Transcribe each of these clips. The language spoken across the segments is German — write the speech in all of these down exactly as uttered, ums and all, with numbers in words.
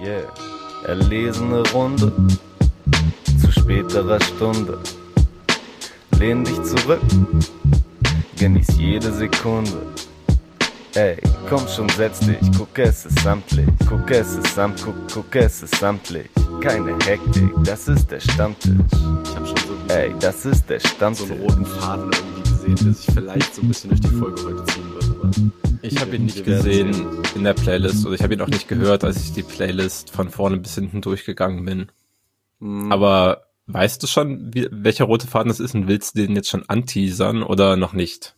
Yeah, erlesene Runde zu späterer Stunde. Lehn dich zurück, genieß jede Sekunde. Ey, komm schon, setz dich, guck, es ist samtlich, guck, es ist samt, guck, guck, es ist samtlich. Keine Hektik, das ist der Stammtisch. Ich hab schon so, Ey, das ist der Stammtisch. so einen roten Faden irgendwie gesehen, der sich vielleicht so ein bisschen durch die Folge heute ziehen wird. Aber ich habe ihn nicht gesehen in der Playlist oder ich habe ihn auch nicht gehört, als ich die Playlist von vorne bis hinten durchgegangen bin. Mhm. Aber weißt du schon, wie, welcher rote Faden das ist und willst du den jetzt schon anteasern oder noch nicht?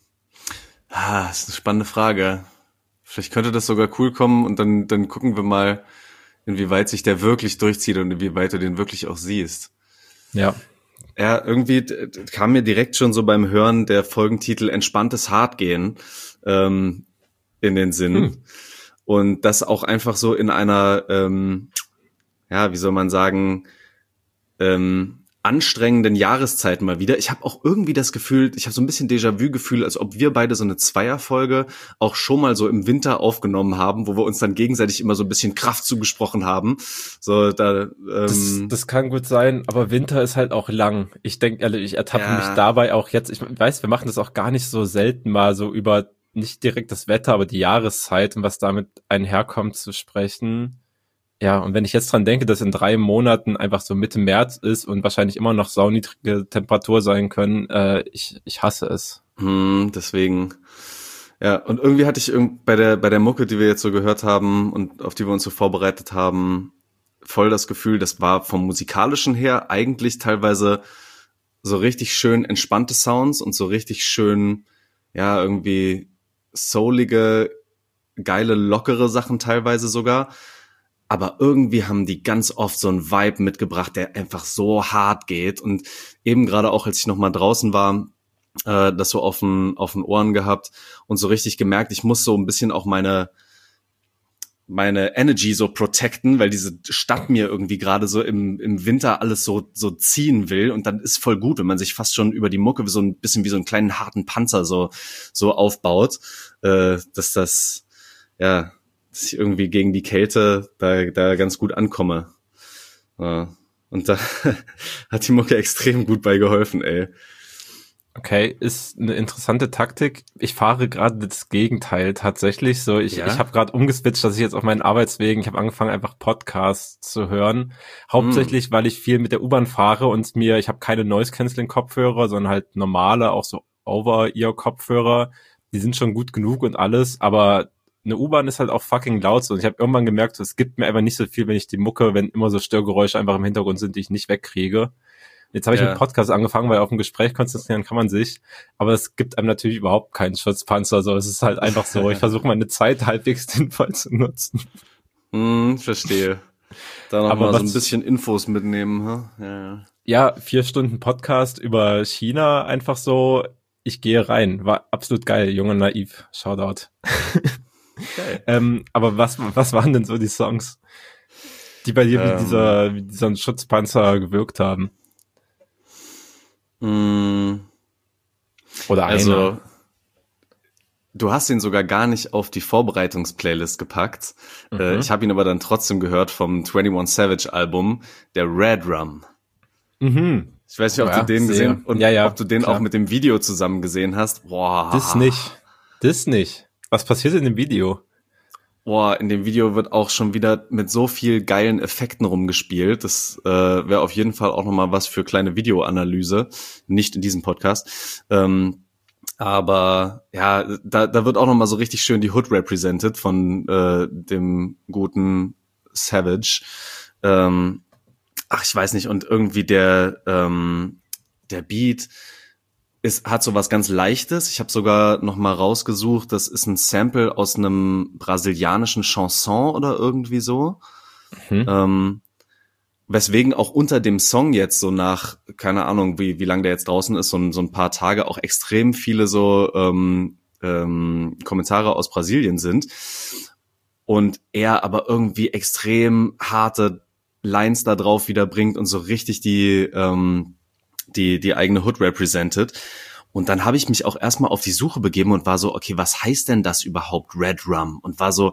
Ah, das ist eine spannende Frage. Vielleicht könnte das sogar cool kommen und dann, dann gucken wir mal, inwieweit sich der wirklich durchzieht und inwieweit du den wirklich auch siehst. Ja. Ja, irgendwie kam mir direkt schon so beim Hören der Folgentitel Entspanntes Hartgehen ähm, in den Sinn. Hm. Und das auch einfach so in einer, ähm, ja, wie soll man sagen, ähm, anstrengenden Jahreszeit mal wieder. Ich habe auch irgendwie das Gefühl, ich habe so ein bisschen Déjà-vu-Gefühl, als ob wir beide so eine Zweierfolge auch schon mal so im Winter aufgenommen haben, wo wir uns dann gegenseitig immer so ein bisschen Kraft zugesprochen haben. So da. Ähm, das, das kann gut sein, aber Winter ist halt auch lang. Ich denke, ehrlich, ich ertappe ja. mich dabei auch jetzt. Ich weiß, wir machen das auch gar nicht so selten mal so über nicht direkt das Wetter, aber die Jahreszeit und was damit einherkommt zu sprechen. Ja, und wenn ich jetzt dran denke, dass in drei Monaten einfach so Mitte März ist und wahrscheinlich immer noch sauniedrige Temperatur sein können, äh, ich ich hasse es. Hm, deswegen, ja, und irgendwie hatte ich irgend bei der bei der Mucke, die wir jetzt so gehört haben und auf die wir uns so vorbereitet haben, voll das Gefühl, das war vom Musikalischen her eigentlich teilweise so richtig schön entspannte Sounds und so richtig schön, ja, irgendwie soulige, geile, lockere Sachen teilweise sogar. Aber irgendwie haben die ganz oft so einen Vibe mitgebracht, der einfach so hart geht. Und eben gerade auch, als ich noch mal draußen war, äh, das so auf den, auf den Ohren gehabt und so richtig gemerkt, ich muss so ein bisschen auch meine meine Energy so protecten, weil diese Stadt mir irgendwie gerade so im im Winter alles so so ziehen will. Und dann ist voll gut, wenn man sich fast schon über die Mucke so ein bisschen wie so einen kleinen harten Panzer so so aufbaut, äh, dass das, ja, dass ich irgendwie gegen die Kälte da da ganz gut ankomme. Ja. Und da hat die Mucke extrem gut bei geholfen, ey. Okay, ist eine interessante Taktik. Ich fahre gerade das Gegenteil tatsächlich. So, ich Ja? ich habe gerade umgeswitcht, dass ich jetzt auf meinen Arbeitswegen, ich habe angefangen einfach Podcasts zu hören, hauptsächlich, mm. weil ich viel mit der U-Bahn fahre und mir, ich habe keine Noise-Canceling-Kopfhörer, sondern halt normale, auch so Over-Ear-Kopfhörer. Die sind schon gut genug und alles, aber eine U-Bahn ist halt auch fucking laut so und ich habe irgendwann gemerkt, es gibt mir einfach nicht so viel, wenn ich die Mucke, wenn immer so Störgeräusche einfach im Hintergrund sind, die ich nicht wegkriege. Jetzt habe ich ja. mit Podcast angefangen, weil auf ein Gespräch konzentrieren kann man sich, aber es gibt einem natürlich überhaupt keinen Schutzpanzer, so es ist halt einfach so, ich versuche meine Zeit halbwegs sinnvoll zu nutzen. Hm, verstehe. Da noch aber mal so ein bisschen Infos mitnehmen, huh? ja. Ja, vier Stunden Podcast über China, einfach so, ich gehe rein, war absolut geil, Jung und Naiv, Shoutout. Okay. ähm, aber was was waren denn so die Songs, die bei dir ähm, wie dieser wie dieser Schutzpanzer gewirkt haben? Mh, Oder also einer. Du hast ihn sogar gar nicht auf die Vorbereitungsplaylist gepackt. Mhm. Äh, ich habe ihn aber dann trotzdem gehört vom twenty-one Savage Album, der Red Rum. Mhm. Ich weiß nicht, ob ja, du den sehr. gesehen und ja, ja, ob du den klar. auch mit dem Video zusammen gesehen hast. Boah. Das nicht. Das nicht. Was passiert in dem Video? Boah, in dem Video wird auch schon wieder mit so viel geilen Effekten rumgespielt. Das äh, wäre auf jeden Fall auch nochmal was für kleine Videoanalyse. Nicht in diesem Podcast. Ähm, aber ja, da, da wird auch nochmal so richtig schön die Hood represented von äh, dem guten Savage. Ähm, ach, ich weiß nicht. Und irgendwie der, ähm, der Beat Es hat so was ganz Leichtes. Ich habe sogar noch mal rausgesucht, das ist ein Sample aus einem brasilianischen Chanson oder irgendwie so. Mhm. Ähm, weswegen auch unter dem Song jetzt so nach, keine Ahnung, wie wie lang der jetzt draußen ist, so ein, so ein paar Tage auch extrem viele so ähm, ähm, Kommentare aus Brasilien sind. Und er aber irgendwie extrem harte Lines da drauf wieder bringt und so richtig die ähm, die die eigene Hood represented. Und dann habe ich mich auch erstmal auf die Suche begeben und war so, okay, was heißt denn das überhaupt, Red Rum? Und war so,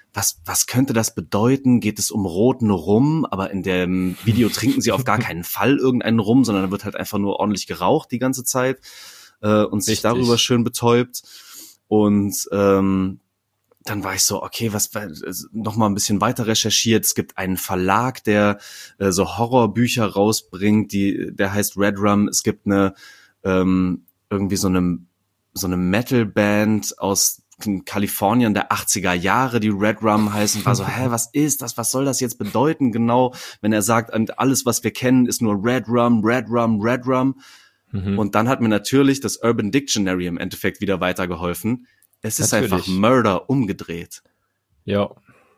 was, was könnte das bedeuten? Geht es um roten Rum? Aber in dem Video trinken sie auf gar keinen Fall irgendeinen Rum, sondern da wird halt einfach nur ordentlich geraucht die ganze Zeit äh, und sich Richtig. darüber schön betäubt. Und ähm, dann war ich so, okay, was noch mal ein bisschen weiter recherchiert. Es gibt einen Verlag, der äh, so Horrorbücher rausbringt, die der heißt Red Rum. Es gibt eine ähm, irgendwie so eine so eine Metal-Band aus Kalifornien der achtziger Jahre, die Red Rum heißen. War so, hä, was ist das? Was soll das jetzt bedeuten genau, wenn er sagt, alles, was wir kennen, ist nur Red Rum, Red Rum, Red Rum. Mhm. Und dann hat mir natürlich das Urban Dictionary im Endeffekt wieder weitergeholfen. Es ist natürlich einfach Murder umgedreht. Ja.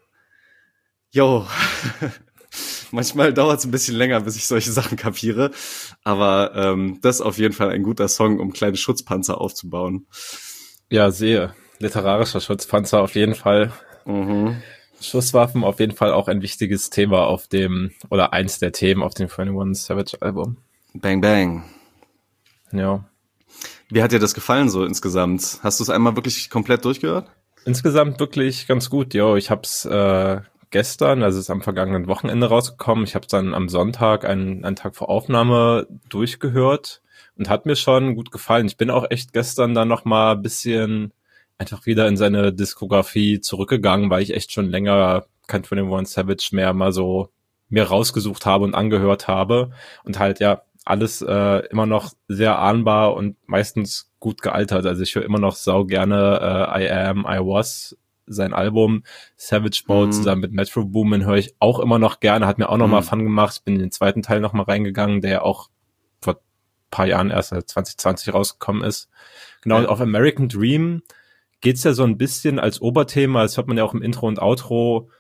Jo. Manchmal dauert es ein bisschen länger, bis ich solche Sachen kapiere. Aber ähm, das ist auf jeden Fall ein guter Song, um kleine Schutzpanzer aufzubauen. Ja, sehe. Literarischer Schutzpanzer auf jeden Fall. Mhm. Schusswaffen auf jeden Fall auch ein wichtiges Thema auf dem, oder eins der Themen auf dem einundzwanzig Savage Album. Bang Bang. Ja. Wie hat dir das gefallen so insgesamt? Hast du es einmal wirklich komplett durchgehört? Insgesamt wirklich ganz gut, jo. Ich hab's äh, gestern, also es ist am vergangenen Wochenende rausgekommen. Ich habe dann am Sonntag, einen, einen Tag vor Aufnahme, durchgehört und hat mir schon gut gefallen. Ich bin auch echt gestern dann noch mal ein bisschen einfach wieder in seine Diskografie zurückgegangen, weil ich echt schon länger kein einundzwanzig Savage mehr mal so mir rausgesucht habe und angehört habe und halt ja alles äh, immer noch sehr ahnbar und meistens gut gealtert. Also ich höre immer noch sau gerne äh, I Am, I Was, sein Album Savage Mode mhm. zusammen mit Metro Boomin höre ich auch immer noch gerne, hat mir auch noch mhm. mal Fun gemacht. Ich bin in den zweiten Teil noch mal reingegangen, der auch vor ein paar Jahren erst also zwanzig zwanzig rausgekommen ist. Genau, ja. Und auf American Dream geht's ja so ein bisschen als Oberthema, das hört man ja auch im Intro und Outro,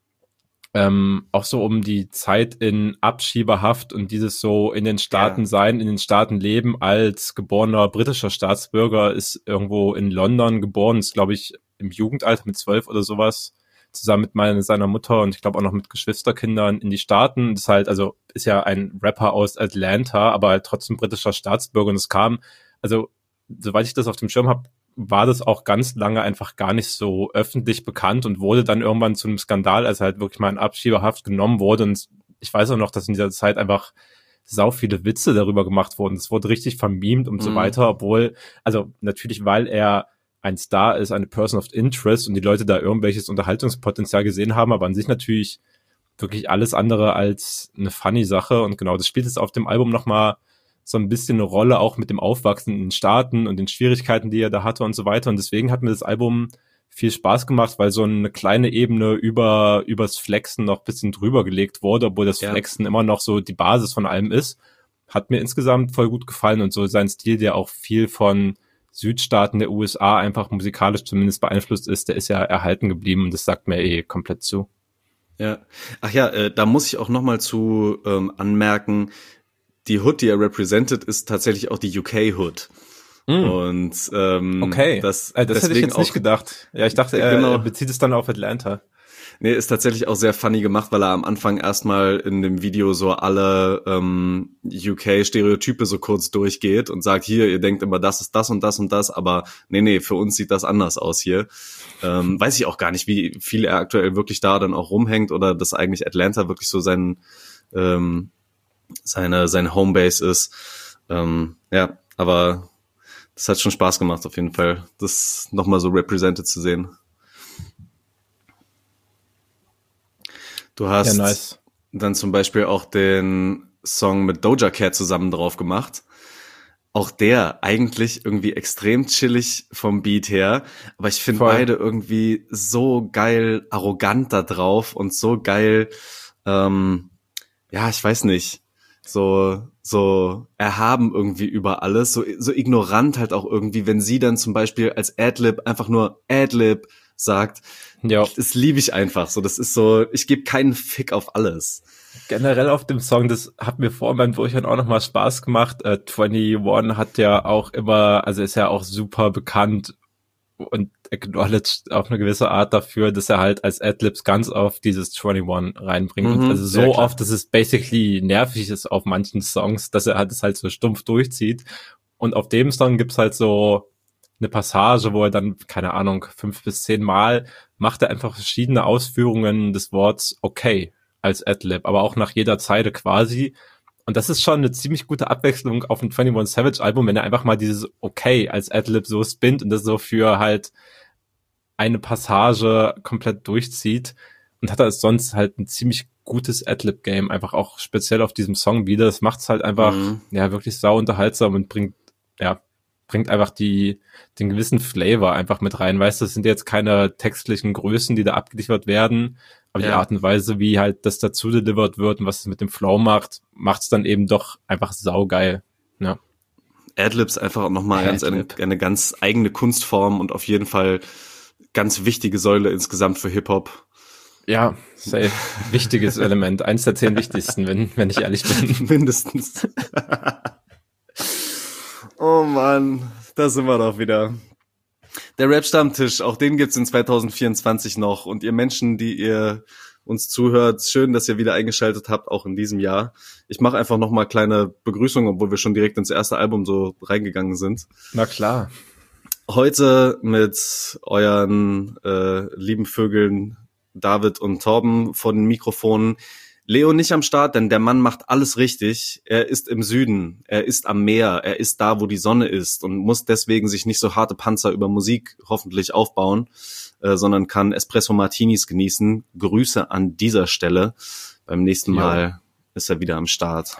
ähm, auch so um die Zeit in Abschiebehaft und dieses so in den Staaten ja. sein, in den Staaten leben als geborener britischer Staatsbürger, ist irgendwo in London geboren, ist glaube ich im Jugendalter mit zwölf oder sowas, zusammen mit meiner, seiner Mutter und ich glaube auch noch mit Geschwisterkindern in die Staaten. Das ist halt, also ist ja ein Rapper aus Atlanta, aber halt trotzdem britischer Staatsbürger und es kam, also soweit ich das auf dem Schirm habe, war das auch ganz lange einfach gar nicht so öffentlich bekannt und wurde dann irgendwann zu einem Skandal, als er halt wirklich mal in Abschiebehaft genommen wurde. Und ich weiß auch noch, dass in dieser Zeit einfach sau viele Witze darüber gemacht wurden. Es wurde richtig vermemt und mhm. so weiter, obwohl, also natürlich, weil er ein Star ist, eine Person of Interest und die Leute da irgendwelches Unterhaltungspotenzial gesehen haben, aber an sich natürlich wirklich alles andere als eine funny Sache. Und genau, das spielt jetzt auf dem Album nochmal so ein bisschen eine Rolle, auch mit dem Aufwachsen in den Staaten und den Schwierigkeiten, die er da hatte und so weiter. Und deswegen hat mir das Album viel Spaß gemacht, weil so eine kleine Ebene über übers Flexen noch ein bisschen drüber gelegt wurde, obwohl das ja. Flexen immer noch so die Basis von allem ist. Hat mir insgesamt voll gut gefallen und so sein Stil, der auch viel von Südstaaten der U S A einfach musikalisch zumindest beeinflusst ist, der ist ja erhalten geblieben und das sagt mir eh komplett zu. Ja, ach ja, äh, da muss ich auch noch mal zu ähm, anmerken, die Hood, die er represented, ist tatsächlich auch die U K-Hood. Mm. Und ähm, okay, das, äh, das hätte ich jetzt nicht gedacht. Ja, ich dachte, er, genau. er bezieht es dann auf Atlanta. Nee, ist tatsächlich auch sehr funny gemacht, weil er am Anfang erstmal in dem Video so alle ähm, U K-Stereotype so kurz durchgeht und sagt, hier, ihr denkt immer, das ist das und das und das, aber nee, nee, für uns sieht das anders aus hier. Ähm, weiß ich auch gar nicht, wie viel er aktuell wirklich da dann auch rumhängt oder dass eigentlich Atlanta wirklich so sein ähm, seine seine Homebase ist. Ähm, ja, aber das hat schon Spaß gemacht auf jeden Fall, das nochmal so represented zu sehen. Du hast ja, nice. dann zum Beispiel auch den Song mit Doja Cat zusammen drauf gemacht. Auch der eigentlich irgendwie extrem chillig vom Beat her, aber ich finde beide irgendwie so geil arrogant da drauf und so geil, ähm, ja, ich weiß nicht, so so erhaben irgendwie über alles, so so ignorant halt auch irgendwie, wenn sie dann zum Beispiel als Adlib einfach nur Adlib sagt, ja, das liebe ich einfach so, das ist so, ich gebe keinen Fick auf alles. Generell auf dem Song, das hat mir vor beim Durchhören auch nochmal Spaß gemacht. Äh, einundzwanzig hat ja auch immer, also ist ja auch super bekannt und acknowledged auf eine gewisse Art dafür, dass er halt als Adlibs ganz oft dieses einundzwanzig reinbringt. Mhm, und also so oft, dass es basically nervig ist auf manchen Songs, dass er halt es halt so stumpf durchzieht. Und auf dem Song gibt's halt so eine Passage, wo er dann, keine Ahnung, fünf bis zehn Mal macht er einfach verschiedene Ausführungen des Worts okay als Adlib, aber auch nach jeder Zeile quasi. Und das ist schon eine ziemlich gute Abwechslung auf ein einundzwanzig Savage Album, wenn er einfach mal dieses okay als Adlib so spinnt und das so für halt eine Passage komplett durchzieht. Und hat er sonst halt ein ziemlich gutes Adlib-Game, einfach auch speziell auf diesem Song wieder. Das macht's halt einfach, mhm. ja, wirklich sau unterhaltsam und bringt, ja, bringt einfach die, den gewissen Flavor einfach mit rein. Weißt du, das sind jetzt keine textlichen Größen, die da abgeliefert werden, aber ja. die Art und Weise, wie halt das dazu delivered wird und was es mit dem Flow macht, macht's dann eben doch einfach saugeil, ja. Adlibs einfach nochmal ganz eine, eine ganz eigene Kunstform und auf jeden Fall ganz wichtige Säule insgesamt für Hip-Hop. Ja, safe. Wichtiges Element. Eins der zehn wichtigsten, wenn, wenn ich ehrlich bin. Mindestens. Oh Mann, da sind wir doch wieder. Der Rap-Stammtisch, auch den gibt's in zwanzig vierundzwanzig noch. Und ihr Menschen, die ihr uns zuhört, schön, dass ihr wieder eingeschaltet habt, auch in diesem Jahr. Ich mache einfach nochmal kleine Begrüßungen, obwohl wir schon direkt ins erste Album so reingegangen sind. Na klar. Heute mit euren äh, lieben Vögeln David und Torben vor den Mikrofonen. Leo nicht am Start, denn der Mann macht alles richtig. Er ist im Süden, er ist am Meer, er ist da, wo die Sonne ist und muss deswegen sich nicht so harte Panzer über Musik hoffentlich aufbauen, äh, sondern kann Espresso Martinis genießen. Grüße an dieser Stelle. Beim nächsten Mal ja. ist er wieder am Start.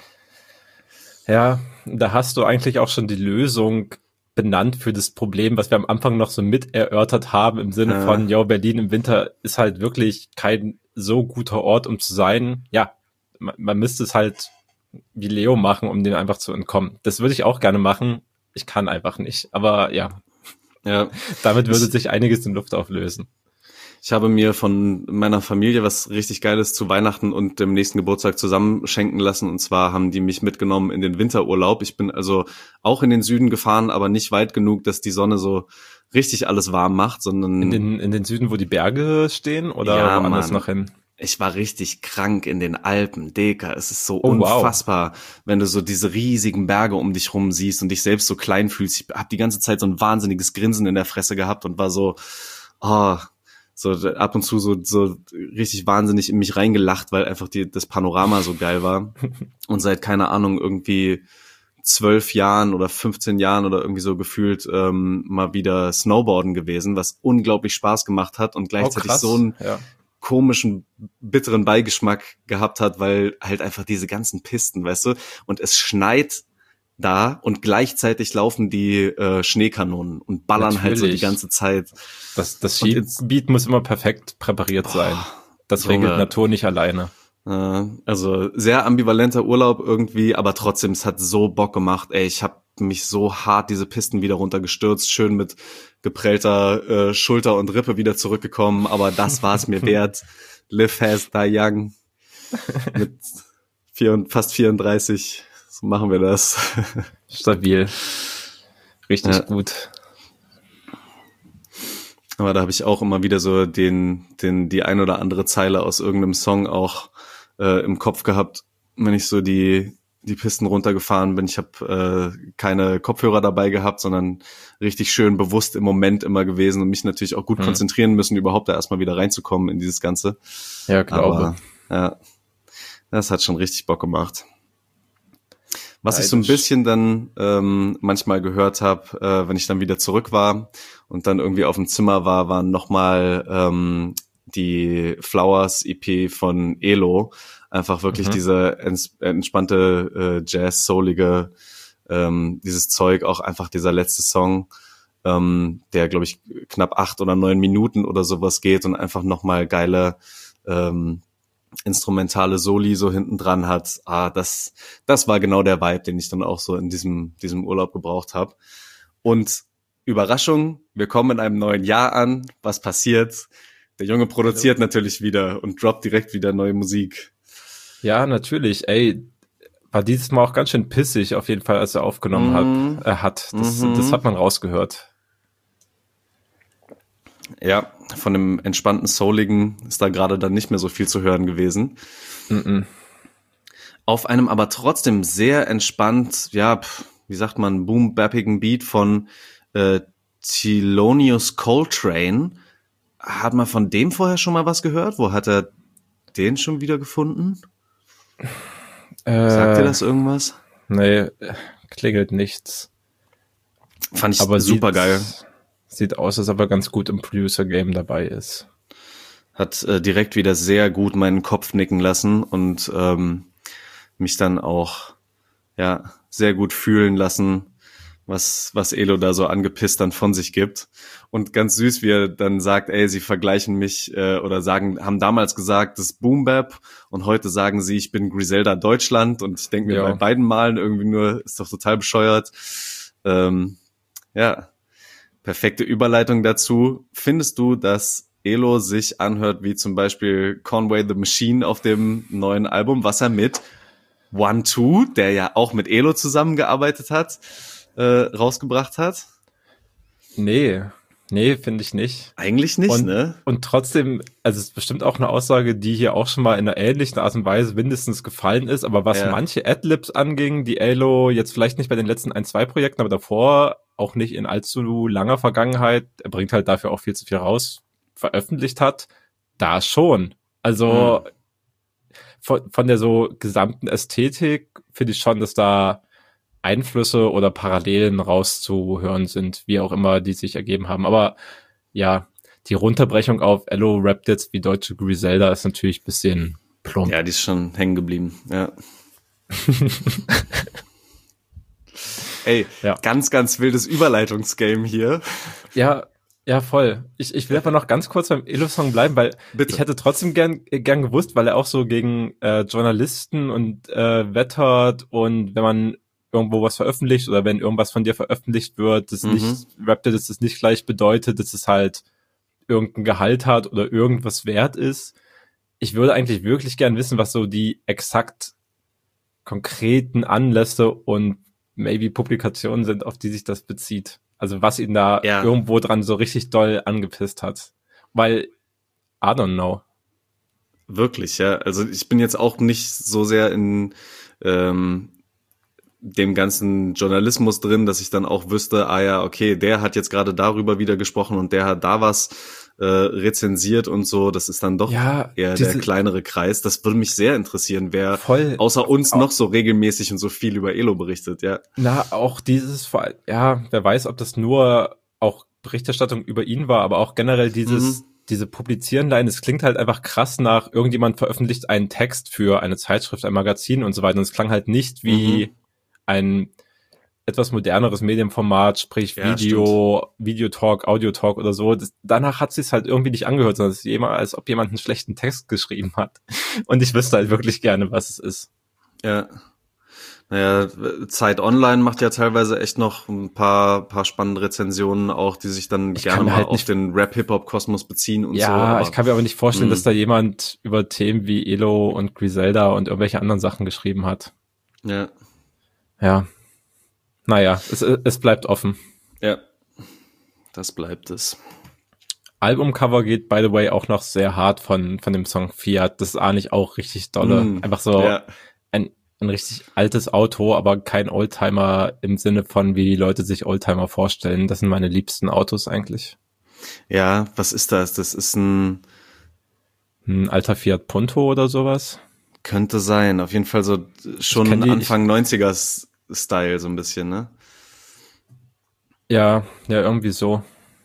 Ja, da hast du eigentlich auch schon die Lösung benannt für das Problem, was wir am Anfang noch so mit erörtert haben, im Sinne ja. von, ja, Berlin im Winter ist halt wirklich kein so guter Ort, um zu sein. Ja, man, man müsste es halt wie Leo machen, um dem einfach zu entkommen. Das würde ich auch gerne machen. Ich kann einfach nicht. Aber ja, ja. damit würde ich, sich einiges in Luft auflösen. Ich habe mir von meiner Familie was richtig Geiles zu Weihnachten und dem nächsten Geburtstag zusammen schenken lassen. Und zwar haben die mich mitgenommen in den Winterurlaub. Ich bin also auch in den Süden gefahren, aber nicht weit genug, dass die Sonne so richtig alles warm macht, sondern... In den, in den Süden, wo die Berge stehen oder ja, woanders Mann. noch hin? Ich war richtig krank in den Alpen, Deka. Es ist so oh, unfassbar, wow. wenn du so diese riesigen Berge um dich rum siehst und dich selbst so klein fühlst. Ich habe die ganze Zeit so ein wahnsinniges Grinsen in der Fresse gehabt und war so... oh. So ab und zu so so richtig wahnsinnig in mich reingelacht, weil einfach die das Panorama so geil war. Und seit, keine Ahnung, irgendwie zwölf Jahren oder fünfzehn Jahren oder irgendwie so gefühlt ähm, mal wieder Snowboarden gewesen, was unglaublich Spaß gemacht hat und gleichzeitig oh, so einen ja. komischen, bitteren Beigeschmack gehabt hat, weil halt einfach diese ganzen Pisten, weißt du, und es schneit da und gleichzeitig laufen die äh, Schneekanonen und ballern Natürlich. halt so die ganze Zeit. Das, das Skigebiet muss immer perfekt präpariert boah, sein. Das Junge. regelt Natur nicht alleine. Äh, also sehr ambivalenter Urlaub irgendwie, aber trotzdem, es hat so Bock gemacht. Ey, ich habe mich so hart diese Pisten wieder runtergestürzt, schön mit geprellter äh, Schulter und Rippe wieder zurückgekommen, aber das war es mir wert. Live fast, die young. Mit vier, fast vierunddreißig. So machen wir das. Stabil. Richtig ja. gut. Aber da habe ich auch immer wieder so den, den, die ein oder andere Zeile aus irgendeinem Song auch äh, im Kopf gehabt, wenn ich so die, die Pisten runtergefahren bin. Ich habe äh, keine Kopfhörer dabei gehabt, sondern richtig schön bewusst im Moment immer gewesen und mich natürlich auch gut hm. konzentrieren müssen, überhaupt da erstmal wieder reinzukommen in dieses Ganze. Ja, glaube. Aber, ja, das hat schon richtig Bock gemacht. Was Leidisch. ich so ein bisschen dann ähm, manchmal gehört habe, äh, wenn ich dann wieder zurück war und dann irgendwie auf dem Zimmer war, waren nochmal ähm, die Flowers E P von Elo. Einfach wirklich mhm. diese ents- entspannte, äh, Jazz-soulige, ähm, dieses Zeug, auch einfach dieser letzte Song, ähm, der, glaube ich, knapp acht oder neun Minuten oder sowas geht und einfach nochmal geile ähm, instrumentale Soli so hinten dran hat. Ah, das das war genau der Vibe, den ich dann auch so in diesem diesem Urlaub gebraucht habe. Und Überraschung, wir kommen in einem neuen Jahr an. Was passiert? Der Junge produziert Hallo. natürlich wieder und droppt direkt wieder neue Musik. Ja, natürlich. Ey, war dieses Mal auch ganz schön pissig auf jeden Fall, als er aufgenommen Mhm. hat. Er hat. Das, Mhm. das hat man rausgehört. Ja, von dem entspannten Souligen ist da gerade dann nicht mehr so viel zu hören gewesen. Mhm. Auf einem aber trotzdem sehr entspannt, ja, pf, wie sagt man, boom-bappigen Beat von äh, Thelonious Coltrane. Hat man von dem vorher schon mal was gehört? Wo hat er den schon wieder gefunden? Äh, Sagt dir das irgendwas? Nee, klingelt nichts. Fand ich aber super sieht, geil. Sieht aus, als ob er ganz gut im Producer-Game dabei ist. Hat äh, direkt wieder sehr gut meinen Kopf nicken lassen und ähm, mich dann auch ja sehr gut fühlen lassen, was was Elo da so angepisst dann von sich gibt. Und ganz süß, wie er dann sagt, ey, sie vergleichen mich äh, oder sagen, haben damals gesagt, das ist Boom Bap und heute sagen sie, ich bin Griselda Deutschland und ich denke mir Ja. bei beiden Malen irgendwie nur, ist doch total bescheuert. Ähm, ja, perfekte Überleitung dazu. Findest du, dass Elo sich anhört wie zum Beispiel Conway the Machine auf dem neuen Album, was er mit One Two, der ja auch mit Elo zusammengearbeitet hat, äh, rausgebracht hat? Nee, nee, finde ich nicht. Eigentlich nicht, und, ne? Und trotzdem, also es ist bestimmt auch eine Aussage, die hier auch schon mal in einer ähnlichen Art und Weise mindestens gefallen ist, aber was Ja. manche Adlibs anging, die Elo jetzt vielleicht nicht bei den letzten ein, zwei Projekten, aber davor auch nicht in allzu langer Vergangenheit, er bringt halt dafür auch viel zu viel raus, veröffentlicht hat, da schon. Also Hm. von, von der so gesamten Ästhetik finde ich schon, dass da Einflüsse oder Parallelen rauszuhören sind, wie auch immer die sich ergeben haben. Aber ja, die Runterbrechung auf Elo rappt jetzt wie deutsche Griselda ist natürlich ein bisschen plump. Ja, die ist schon hängen geblieben, ja. Ey, Ja. ganz, ganz wildes Überleitungsgame hier. Ja, ja, voll. Ich, ich will aber noch ganz kurz beim Elo-Song bleiben, weil Bitte. ich hätte trotzdem gern, gern gewusst, weil er auch so gegen äh, Journalisten und äh, wettert und wenn man irgendwo was veröffentlicht oder wenn irgendwas von dir veröffentlicht wird, das Mhm. nicht, rappt er, dass das nicht gleich bedeutet, dass es halt irgendein Gehalt hat oder irgendwas wert ist. Ich würde eigentlich wirklich gern wissen, was so die exakt konkreten Anlässe und maybe Publikationen sind, auf die sich das bezieht. Also was ihn da Ja. irgendwo dran so richtig doll angepisst hat. Weil, I don't know. Wirklich, ja. Also ich bin jetzt auch nicht so sehr in ähm, dem ganzen Journalismus drin, dass ich dann auch wüsste, ah ja, okay, der hat jetzt gerade darüber wieder gesprochen und der hat da was äh, rezensiert und so. Das ist dann doch Ja, eher diese- der kleinere Kreis. Das würde mich sehr interessieren, wer Voll. außer uns Auch- noch so regelmäßig und so viel über Elo berichtet, ja. Na, auch dieses, vor allem- ja, wer weiß, ob das nur auch Berichterstattung über ihn war, aber auch generell dieses, Mhm. diese Publizieren-Line, es klingt halt einfach krass nach, irgendjemand veröffentlicht einen Text für eine Zeitschrift, ein Magazin und so weiter und es klang halt nicht wie Mhm. ein etwas moderneres Medienformat, sprich Ja, Video, Videotalk, Audiotalk oder so. Das, danach hat sich's halt irgendwie nicht angehört, sondern es ist jemand, als ob jemand einen schlechten Text geschrieben hat. Und ich wüsste halt wirklich gerne, was es ist. Ja. Naja, Zeit Online macht ja teilweise echt noch ein paar, paar spannende Rezensionen auch, die sich dann Ich gerne kann mir mal halt auf nicht- den Rap-Hip-Hop-Kosmos beziehen und ja, so. aber- ich kann mir aber nicht vorstellen, Mhm. dass da jemand über Themen wie Elo und Griselda und irgendwelche anderen Sachen geschrieben hat. Ja, Ja. Naja, es, es bleibt offen. ja. Das bleibt es. Albumcover geht, by the way, auch noch sehr hart von, von dem Song Fiat. Das ist eigentlich auch richtig dolle. Mm, Einfach so Ja, ein, ein richtig altes Auto, aber kein Oldtimer im Sinne von, wie die Leute sich Oldtimer vorstellen. Das sind meine liebsten Autos eigentlich. ja, was ist das? Das ist ein, Ein alter Fiat Punto oder sowas. könnte sein. Auf jeden Fall so schon kenn die- Anfang neunziger-Style so ein bisschen, ne? Ja, ja, irgendwie so.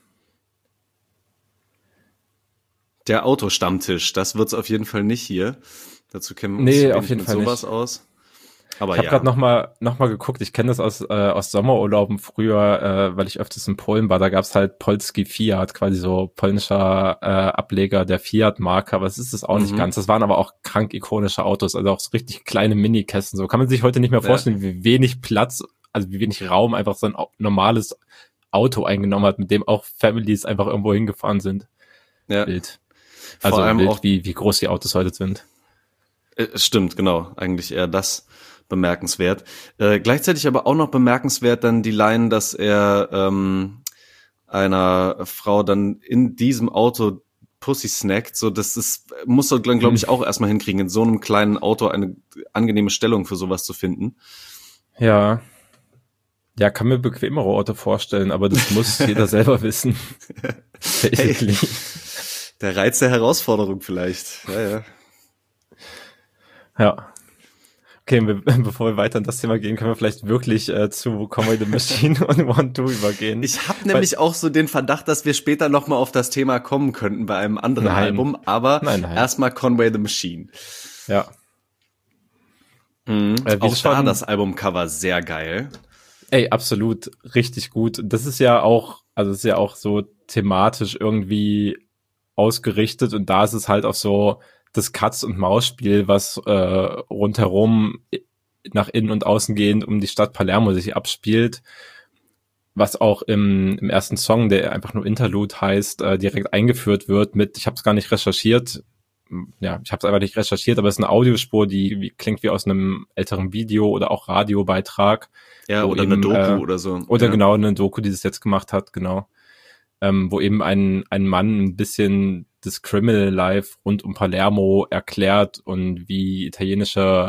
Der Autostammtisch, das wird's auf jeden Fall nicht hier. Dazu kennen wir uns Nee, zu wenig auf jeden mit Fall sowas nicht. aus. Aber Ich habe ja. gerade noch mal noch mal geguckt. Ich kenne das aus äh, aus Sommerurlauben früher, äh, weil ich öfters in Polen war. Da gab's halt Polski Fiat, quasi so polnischer äh, Ableger der Fiat-Marke. Aber es ist es auch nicht Mhm. ganz. Das waren aber auch krank ikonische Autos, also auch so richtig kleine Minikästen. So kann man sich heute nicht mehr Ja. vorstellen, wie wenig Platz, also wie wenig Raum einfach so ein au- normales Auto eingenommen hat, mit dem auch Families einfach irgendwo hingefahren sind. ja. Wild. Vor Also allem wild, auch- wie wie groß die Autos heute sind. Äh, Stimmt, genau. Eigentlich eher das bemerkenswert. Äh, gleichzeitig aber auch noch bemerkenswert dann die Line, dass er ähm, einer Frau dann in diesem Auto Pussy snackt. So, das ist, muss er, glaube ich, auch erstmal hinkriegen, in so einem kleinen Auto eine angenehme Stellung für sowas zu finden. Ja. Ja, kann mir bequemere Orte vorstellen, aber das muss jeder selber wissen. Hey, der Reiz der Herausforderung vielleicht. Ja, ja. Ja. Okay, be bevor wir weiter in das Thema gehen, können wir vielleicht wirklich äh, zu Conway the Machine und One Two übergehen. Ich habe nämlich Weil, auch so den Verdacht, dass wir später nochmal auf das Thema kommen könnten bei einem anderen nein. Album, aber erstmal Conway the Machine. Ja. Mhm. Äh, auch da das Albumcover sehr geil. Ey, absolut, richtig gut. Das ist ja auch, also es ist ja auch so thematisch irgendwie ausgerichtet und da ist es halt auch so das Katz- und Maus-Spiel, was äh, rundherum nach innen und außen gehend um die Stadt Palermo sich abspielt, was auch im, im ersten Song, der einfach nur Interlude heißt, äh, direkt eingeführt wird mit, ich habe es gar nicht recherchiert, ja, ich habe es einfach nicht recherchiert, aber es ist eine Audiospur, die wie, klingt wie aus einem älteren Video oder auch Radiobeitrag. Ja, oder eben, eine Doku äh, oder so. Oder ja. genau, eine Doku, die das jetzt gemacht hat, genau. Ähm, wo eben ein, ein Mann ein bisschen das Criminal Life rund um Palermo erklärt und wie italienische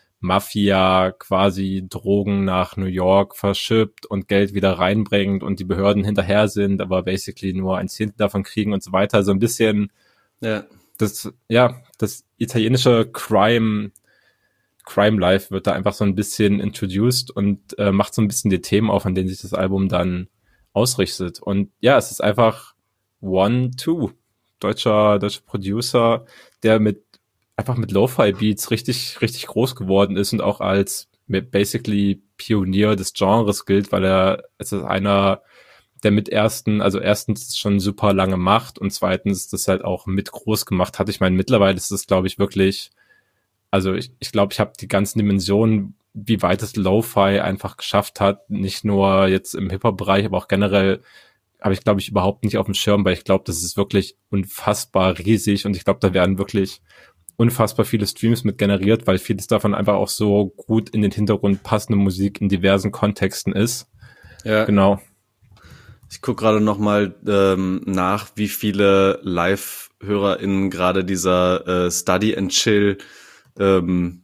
Mafia quasi Drogen nach New York verschippt und Geld wieder reinbringt und die Behörden hinterher sind, aber basically nur ein Zehntel davon kriegen und so weiter. So ein bisschen ja. das, ja, das italienische Crime Crime Life wird da einfach so ein bisschen introduced und äh, macht so ein bisschen die Themen auf, an denen sich das Album dann ausrichtet. Und ja, es ist einfach One Two, deutscher deutscher Producer, der mit einfach mit Lo-Fi Beats richtig richtig groß geworden ist und auch als basically Pionier des Genres gilt, weil er es ist einer der mit ersten, also erstens schon super lange macht und zweitens das halt auch mit groß gemacht hat. Ich meine, mittlerweile ist es, glaube ich, wirklich, also ich ich glaube, ich habe die ganzen Dimensionen, wie weit es Lo-Fi einfach geschafft hat, nicht nur jetzt im Hip-Hop-Bereich, aber auch generell habe ich, glaube ich, überhaupt nicht auf dem Schirm, weil ich glaube, das ist wirklich unfassbar riesig und ich glaube, da werden wirklich unfassbar viele Streams mit generiert, weil vieles davon einfach auch so gut in den Hintergrund passende Musik in diversen Kontexten ist. Ja. Genau. Ich gucke gerade noch mal ähm, nach, wie viele Live-HörerInnen gerade dieser äh, Study and Chill ähm,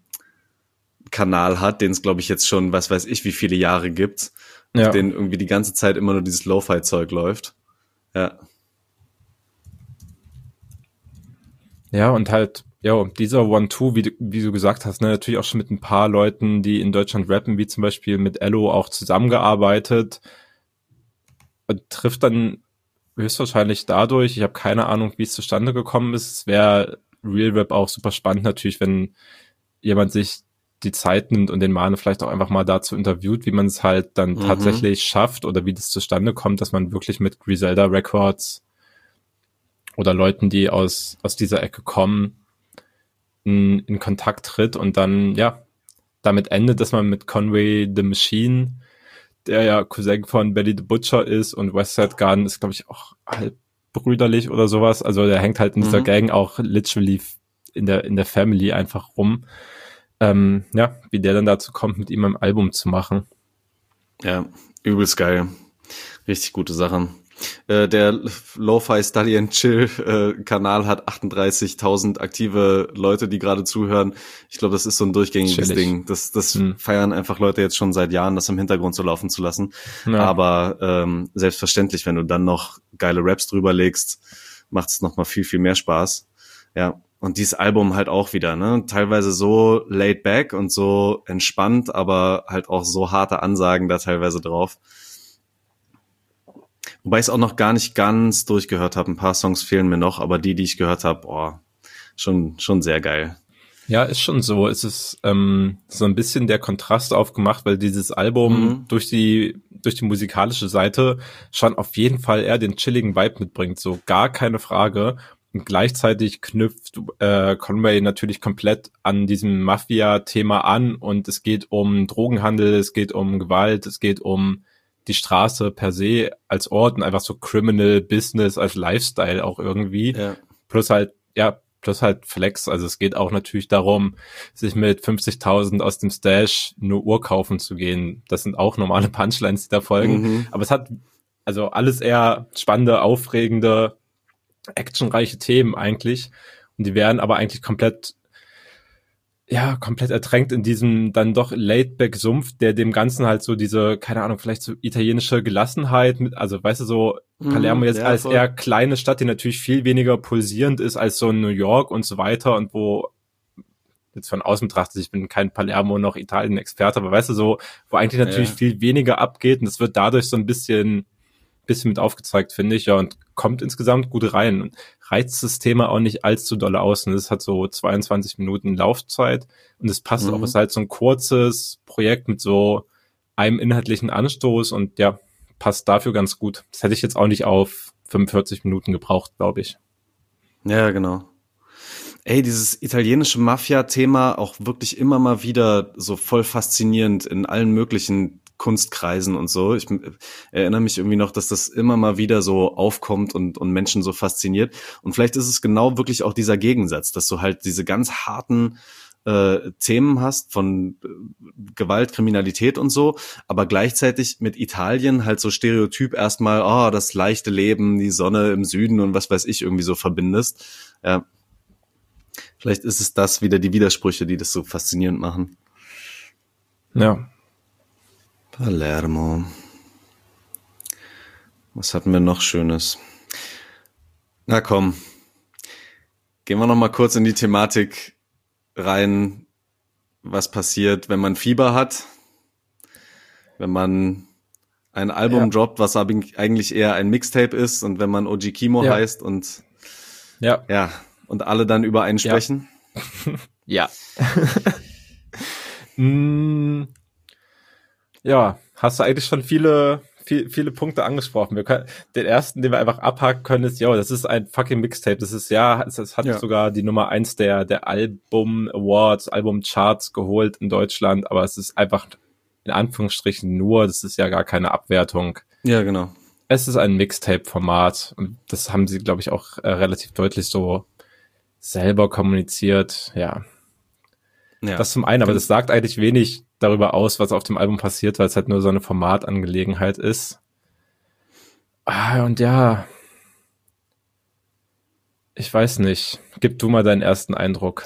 Kanal hat, den es, glaube ich, jetzt schon, was weiß ich, wie viele Jahre gibt, ja. auf denen irgendwie die ganze Zeit immer nur dieses Lo-Fi-Zeug läuft. Ja. Ja, und halt, ja, dieser One Two, wie du, wie du gesagt hast, ne, natürlich auch schon mit ein paar Leuten, die in Deutschland rappen, wie zum Beispiel mit Ello auch zusammengearbeitet. Und trifft dann höchstwahrscheinlich dadurch, ich habe keine Ahnung, wie es zustande gekommen ist. Es wäre Real Rap auch super spannend natürlich, wenn jemand sich die Zeit nimmt und den Mane vielleicht auch einfach mal dazu interviewt, wie man es halt dann Mhm. tatsächlich schafft oder wie das zustande kommt, dass man wirklich mit Griselda Records oder Leuten, die aus aus dieser Ecke kommen, in, in Kontakt tritt und dann, ja, damit endet, dass man mit Conway the Machine, der ja Cousin von Benny the Butcher ist und Westside Gun ist, glaube ich, auch halb brüderlich oder sowas. Also der hängt halt in dieser Mhm. Gang auch literally in der in der Family einfach rum. Ähm, ja, wie der dann dazu kommt, mit ihm ein Album zu machen. Ja, übelst geil. Richtig gute Sachen. Äh, der Lo-Fi Study and Chill äh, Kanal hat achtunddreißigtausend aktive Leute, die gerade zuhören. Ich glaube, das ist so ein durchgängiges Chillig. Ding. Das, das Hm. feiern einfach Leute jetzt schon seit Jahren, das im Hintergrund so laufen zu lassen. Ja. Aber ähm, selbstverständlich, wenn du dann noch geile Raps drüber legst, macht es noch mal viel, viel mehr Spaß. Ja, und dieses Album halt auch wieder, ne? Teilweise so laid back und so entspannt, aber halt auch so harte Ansagen da teilweise drauf. Wobei ich es auch noch gar nicht ganz durchgehört habe. Ein paar Songs fehlen mir noch, aber die, die ich gehört habe, boah, schon schon sehr geil. Ja, ist schon so. Es ist ähm, so ein bisschen der Kontrast aufgemacht, weil dieses Album Mhm. durch die durch die musikalische Seite schon auf jeden Fall eher den chilligen Vibe mitbringt. So gar keine Frage. Und gleichzeitig knüpft äh, Conway natürlich komplett an diesem Mafia-Thema an und es geht um Drogenhandel, es geht um Gewalt, es geht um die Straße per se als Ort und einfach so Criminal Business als Lifestyle auch irgendwie. Ja. Plus halt, ja, plus halt Flex. Also es geht auch natürlich darum, sich mit fünfzigtausend aus dem Stash eine Uhr kaufen zu gehen. Das sind auch normale Punchlines, die da folgen. Mhm. Aber es hat also alles eher spannende, aufregende, actionreiche Themen eigentlich. Und die werden aber eigentlich komplett ja, komplett ertränkt in diesem dann doch Laidback-Sumpf, der dem Ganzen halt so diese, keine Ahnung, vielleicht so italienische Gelassenheit mit, also weißt du, so Palermo jetzt ja, als voll. eher kleine Stadt, die natürlich viel weniger pulsierend ist als so New York und so weiter und wo jetzt von außen betrachtet, ich bin kein Palermo noch Italien-Experte, aber weißt du, so, wo eigentlich natürlich Ja. viel weniger abgeht und es wird dadurch so ein bisschen bisschen mit aufgezeigt, finde ich, ja, und kommt insgesamt gut rein und reizt das Thema auch nicht allzu doll aus und es hat so zweiundzwanzig Minuten Laufzeit und es passt Mhm. auch, es ist halt so ein kurzes Projekt mit so einem inhaltlichen Anstoß und ja, passt dafür ganz gut. Das hätte ich jetzt auch nicht auf fünfundvierzig Minuten gebraucht, glaube ich. Ja, genau. Ey, dieses italienische Mafia-Thema auch wirklich immer mal wieder so voll faszinierend in allen möglichen Kunstkreisen und so. Ich m- erinnere mich irgendwie noch, dass das immer mal wieder so aufkommt und, und Menschen so fasziniert. Und vielleicht ist es genau wirklich auch dieser Gegensatz, dass du halt diese ganz harten äh, Themen hast von äh, Gewalt, Kriminalität und so, aber gleichzeitig mit Italien halt so Stereotyp erstmal, oh, das leichte Leben, die Sonne im Süden und was weiß ich irgendwie so verbindest. Ja. Vielleicht ist es das wieder, die Widersprüche, die das so faszinierend machen. Ja. Palermo. Was hatten wir noch Schönes? Na komm, gehen wir noch mal kurz in die Thematik rein, was passiert, wenn man Fieber hat, wenn man ein Album Ja. droppt, was eigentlich eher ein Mixtape ist und wenn man O G Kimo Ja. heißt und Ja. ja, und alle dann über einen Ja. sprechen. Ja. mm, ja, hast du eigentlich schon viele, viel, viele Punkte angesprochen. Wir können, den ersten, den wir einfach abhaken können, ist, ja, das ist ein fucking Mixtape. Das ist, ja, es, es hat Ja. sogar die Nummer eins der, der Album Awards, Album Charts geholt in Deutschland, aber es ist einfach in Anführungsstrichen nur, das ist ja gar keine Abwertung. Ja, genau. Es ist ein Mixtape-Format und das haben sie, glaube ich, auch äh, relativ deutlich so selber kommuniziert. Ja, Ja. das zum einen, aber das sagt eigentlich wenig darüber aus, was auf dem Album passiert, weil es halt nur so eine Formatangelegenheit ist. Ah, und ja, ich weiß nicht. Gib du mal deinen ersten Eindruck.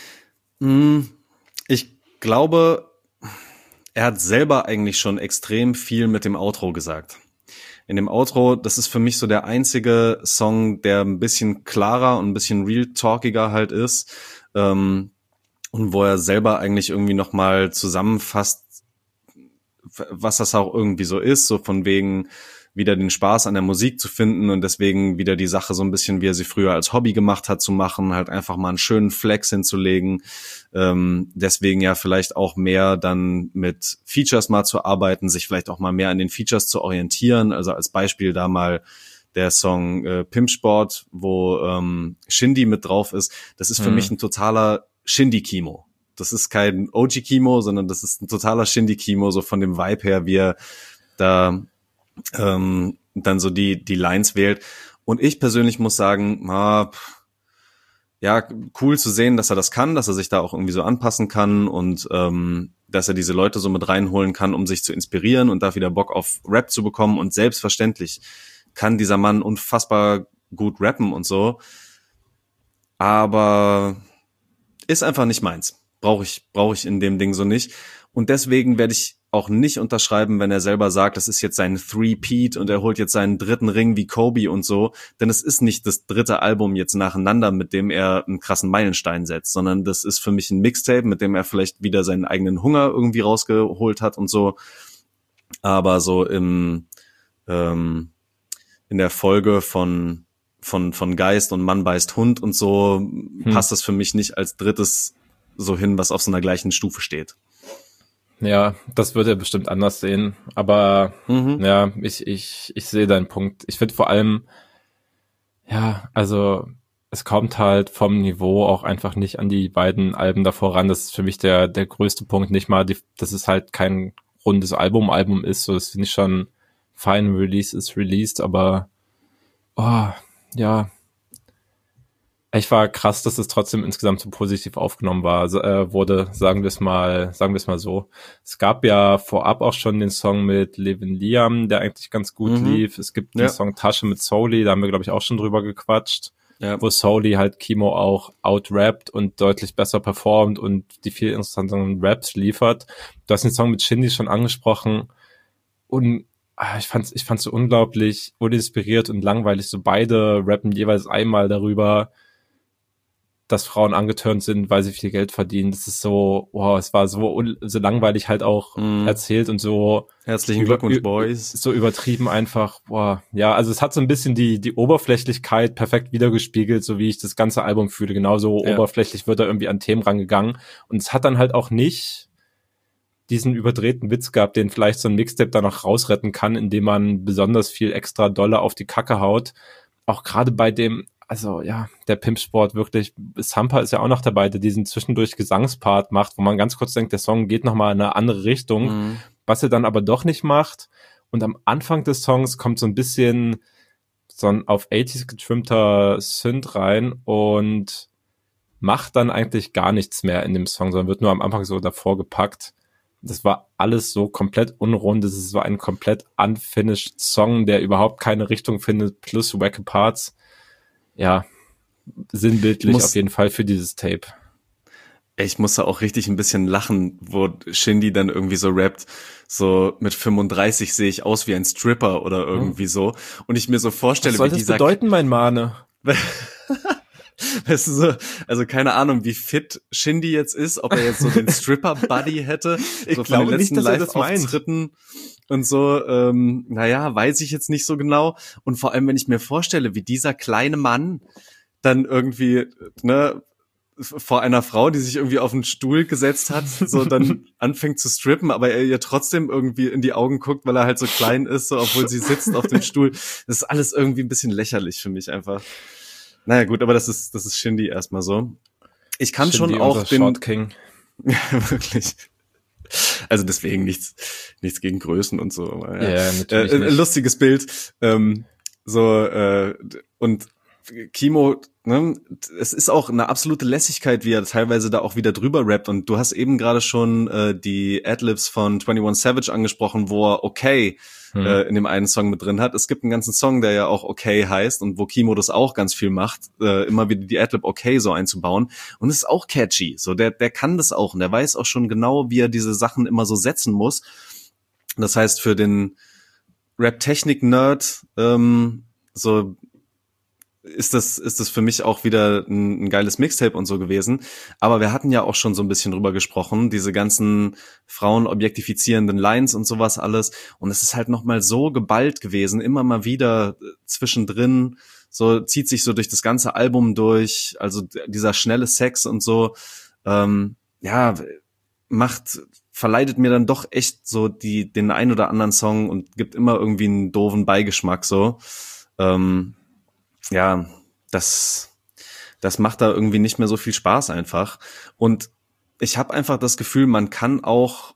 Ich glaube, er hat selber eigentlich schon extrem viel mit dem Outro gesagt. In dem Outro, das ist für mich so der einzige Song, der ein bisschen klarer und ein bisschen real-talkiger halt ist, ähm, und wo er selber eigentlich irgendwie nochmal zusammenfasst, was das auch irgendwie so ist, so von wegen wieder den Spaß an der Musik zu finden und deswegen wieder die Sache so ein bisschen, wie er sie früher als Hobby gemacht hat, zu machen, halt einfach mal einen schönen Flex hinzulegen, ähm, deswegen ja vielleicht auch mehr dann mit Features mal zu arbeiten, sich vielleicht auch mal mehr an den Features zu orientieren, also als Beispiel da mal der Song äh, Pimp Sport, wo ähm, Shindy mit drauf ist, das ist für Mhm. mich ein totaler Shindy-Kimo. Das ist kein O G-Kimo, sondern das ist ein totaler Shindy-Kimo, so von dem Vibe her, wie er da ähm, dann so die die Lines wählt. Und ich persönlich muss sagen, ah, pff, ja, cool zu sehen, dass er das kann, dass er sich da auch irgendwie so anpassen kann und ähm, dass er diese Leute so mit reinholen kann, um sich zu inspirieren und da wieder Bock auf Rap zu bekommen. Und selbstverständlich kann dieser Mann unfassbar gut rappen und so. Aber ist einfach nicht meins. Brauche ich, brauche ich in dem Ding so nicht. Und deswegen werde ich auch nicht unterschreiben, wenn er selber sagt, das ist jetzt sein Three-Peat und er holt jetzt seinen dritten Ring wie Kobe und so. Denn es ist nicht das dritte Album jetzt nacheinander, mit dem er einen krassen Meilenstein setzt, sondern das ist für mich ein Mixtape, mit dem er vielleicht wieder seinen eigenen Hunger irgendwie rausgeholt hat und so. Aber so im, ähm, in der Folge von, von, von Geist und Mann beißt Hund und so hm. passt das für mich nicht als drittes so hin, was auf so einer gleichen Stufe steht. Ja, das wird er bestimmt anders sehen. Aber Mhm. ja, ich, ich, ich sehe deinen Punkt. Ich finde vor allem, ja, also es kommt halt vom Niveau auch einfach nicht an die beiden Alben davor ran. Das ist für mich der, der größte Punkt. Nicht mal, die, dass es halt kein rundes Album, Album ist. So, das finde ich schon fine. Release ist released, aber oh, ja. Ich war krass, dass es trotzdem insgesamt so positiv aufgenommen war, also, äh, wurde, sagen wir es mal, sagen wir es mal so. Es gab ja vorab auch schon den Song mit Levin Liam, der eigentlich ganz gut Mhm. lief. Es gibt den Ja. Song Tasche mit Souli, da haben wir, glaube ich, auch schon drüber gequatscht. ja. wo Souley halt Kimo auch outrappt und deutlich besser performt und die viel interessanteren Raps liefert. Du hast den Song mit Shindy schon angesprochen und ah, ich fand's, ich fand's so unglaublich uninspiriert und langweilig. So beide rappen jeweils einmal darüber, dass Frauen angetörnt sind, weil sie viel Geld verdienen. Das ist so, wow, es war so, un- so langweilig halt auch mm. erzählt und so. Herzlichen Glückwunsch, Boys. So übertrieben einfach, boah. Ja, also es hat so ein bisschen die, die Oberflächlichkeit perfekt wiedergespiegelt, so wie ich das ganze Album fühle. Genauso ja. oberflächlich wird da irgendwie an Themen rangegangen. Und es hat dann halt auch nicht diesen überdrehten Witz gehabt, den vielleicht so ein Mixtape da noch rausretten kann, indem man besonders viel extra Dollar auf die Kacke haut. Auch gerade bei dem, also ja, der Pimpsport wirklich, Sampa ist ja auch noch dabei, der diesen zwischendurch Gesangspart macht, wo man ganz kurz denkt, der Song geht nochmal in eine andere Richtung, mhm. was er dann aber doch nicht macht. Und am Anfang des Songs kommt so ein bisschen so ein auf achtziger getrimmter Synth rein und macht dann eigentlich gar nichts mehr in dem Song, sondern wird nur am Anfang so davor gepackt. Das war alles so komplett unrund, das ist so ein komplett unfinished Song, der überhaupt keine Richtung findet, plus wacke Parts. Ja, sinnbildlich muss, auf jeden Fall für dieses Tape. Ich musste auch richtig ein bisschen lachen, wo Shindy dann irgendwie so rappt, so mit fünfunddreißig sehe ich aus wie ein Stripper oder irgendwie hm. so. Und ich mir so vorstelle, was soll wie das dieser bedeuten, mein Mane? Weißt du, so, also keine Ahnung, wie fit Shindy jetzt ist, ob er jetzt so den Stripper-Buddy hätte. Ich so glaube von den letzten nicht, dass er das meint. Und so, ähm, naja, weiß ich jetzt nicht so genau. Und vor allem, wenn ich mir vorstelle, wie dieser kleine Mann dann irgendwie, ne, vor einer Frau, die sich irgendwie auf einen Stuhl gesetzt hat, so dann anfängt zu strippen, aber er ihr trotzdem irgendwie in die Augen guckt, weil er halt so klein ist, so obwohl sie sitzt auf dem Stuhl. Das ist alles irgendwie ein bisschen lächerlich für mich einfach. Naja, gut, aber das ist, das ist Shindy erstmal so. Ich kann Shindy schon auch den, Short King. Ja, wirklich. Also deswegen nichts, nichts gegen Größen und so. Aber ja, ja natürlich äh, nicht. Lustiges Bild. Ähm, so, äh, und Kimo, ne, es ist auch eine absolute Lässigkeit, wie er teilweise da auch wieder drüber rappt. Und du hast eben gerade schon äh, die Adlibs von einundzwanzig Savage angesprochen, wo er okay hm. äh, in dem einen Song mit drin hat. Es gibt einen ganzen Song, der ja auch okay heißt und wo Kimo das auch ganz viel macht, äh, immer wieder die Adlib okay so einzubauen. Und es ist auch catchy. So, der, der kann das auch und der weiß auch schon genau, wie er diese Sachen immer so setzen muss. Das heißt, für den Rap-Technik-Nerd, ähm, so ist das ist das für mich auch wieder ein, ein geiles Mixtape und so gewesen. Aber wir hatten ja auch schon so ein bisschen drüber gesprochen, diese ganzen Frauen objektifizierenden Lines und sowas alles. Und es ist halt nochmal so geballt gewesen, immer mal wieder zwischendrin, so zieht sich so durch das ganze Album durch, also dieser schnelle Sex und so, ähm, ja, macht, verleitet mir dann doch echt so die den ein oder anderen Song und gibt immer irgendwie einen doofen Beigeschmack so. Ähm, ja, das, das macht da irgendwie nicht mehr so viel Spaß einfach. Und ich habe einfach das Gefühl, man kann auch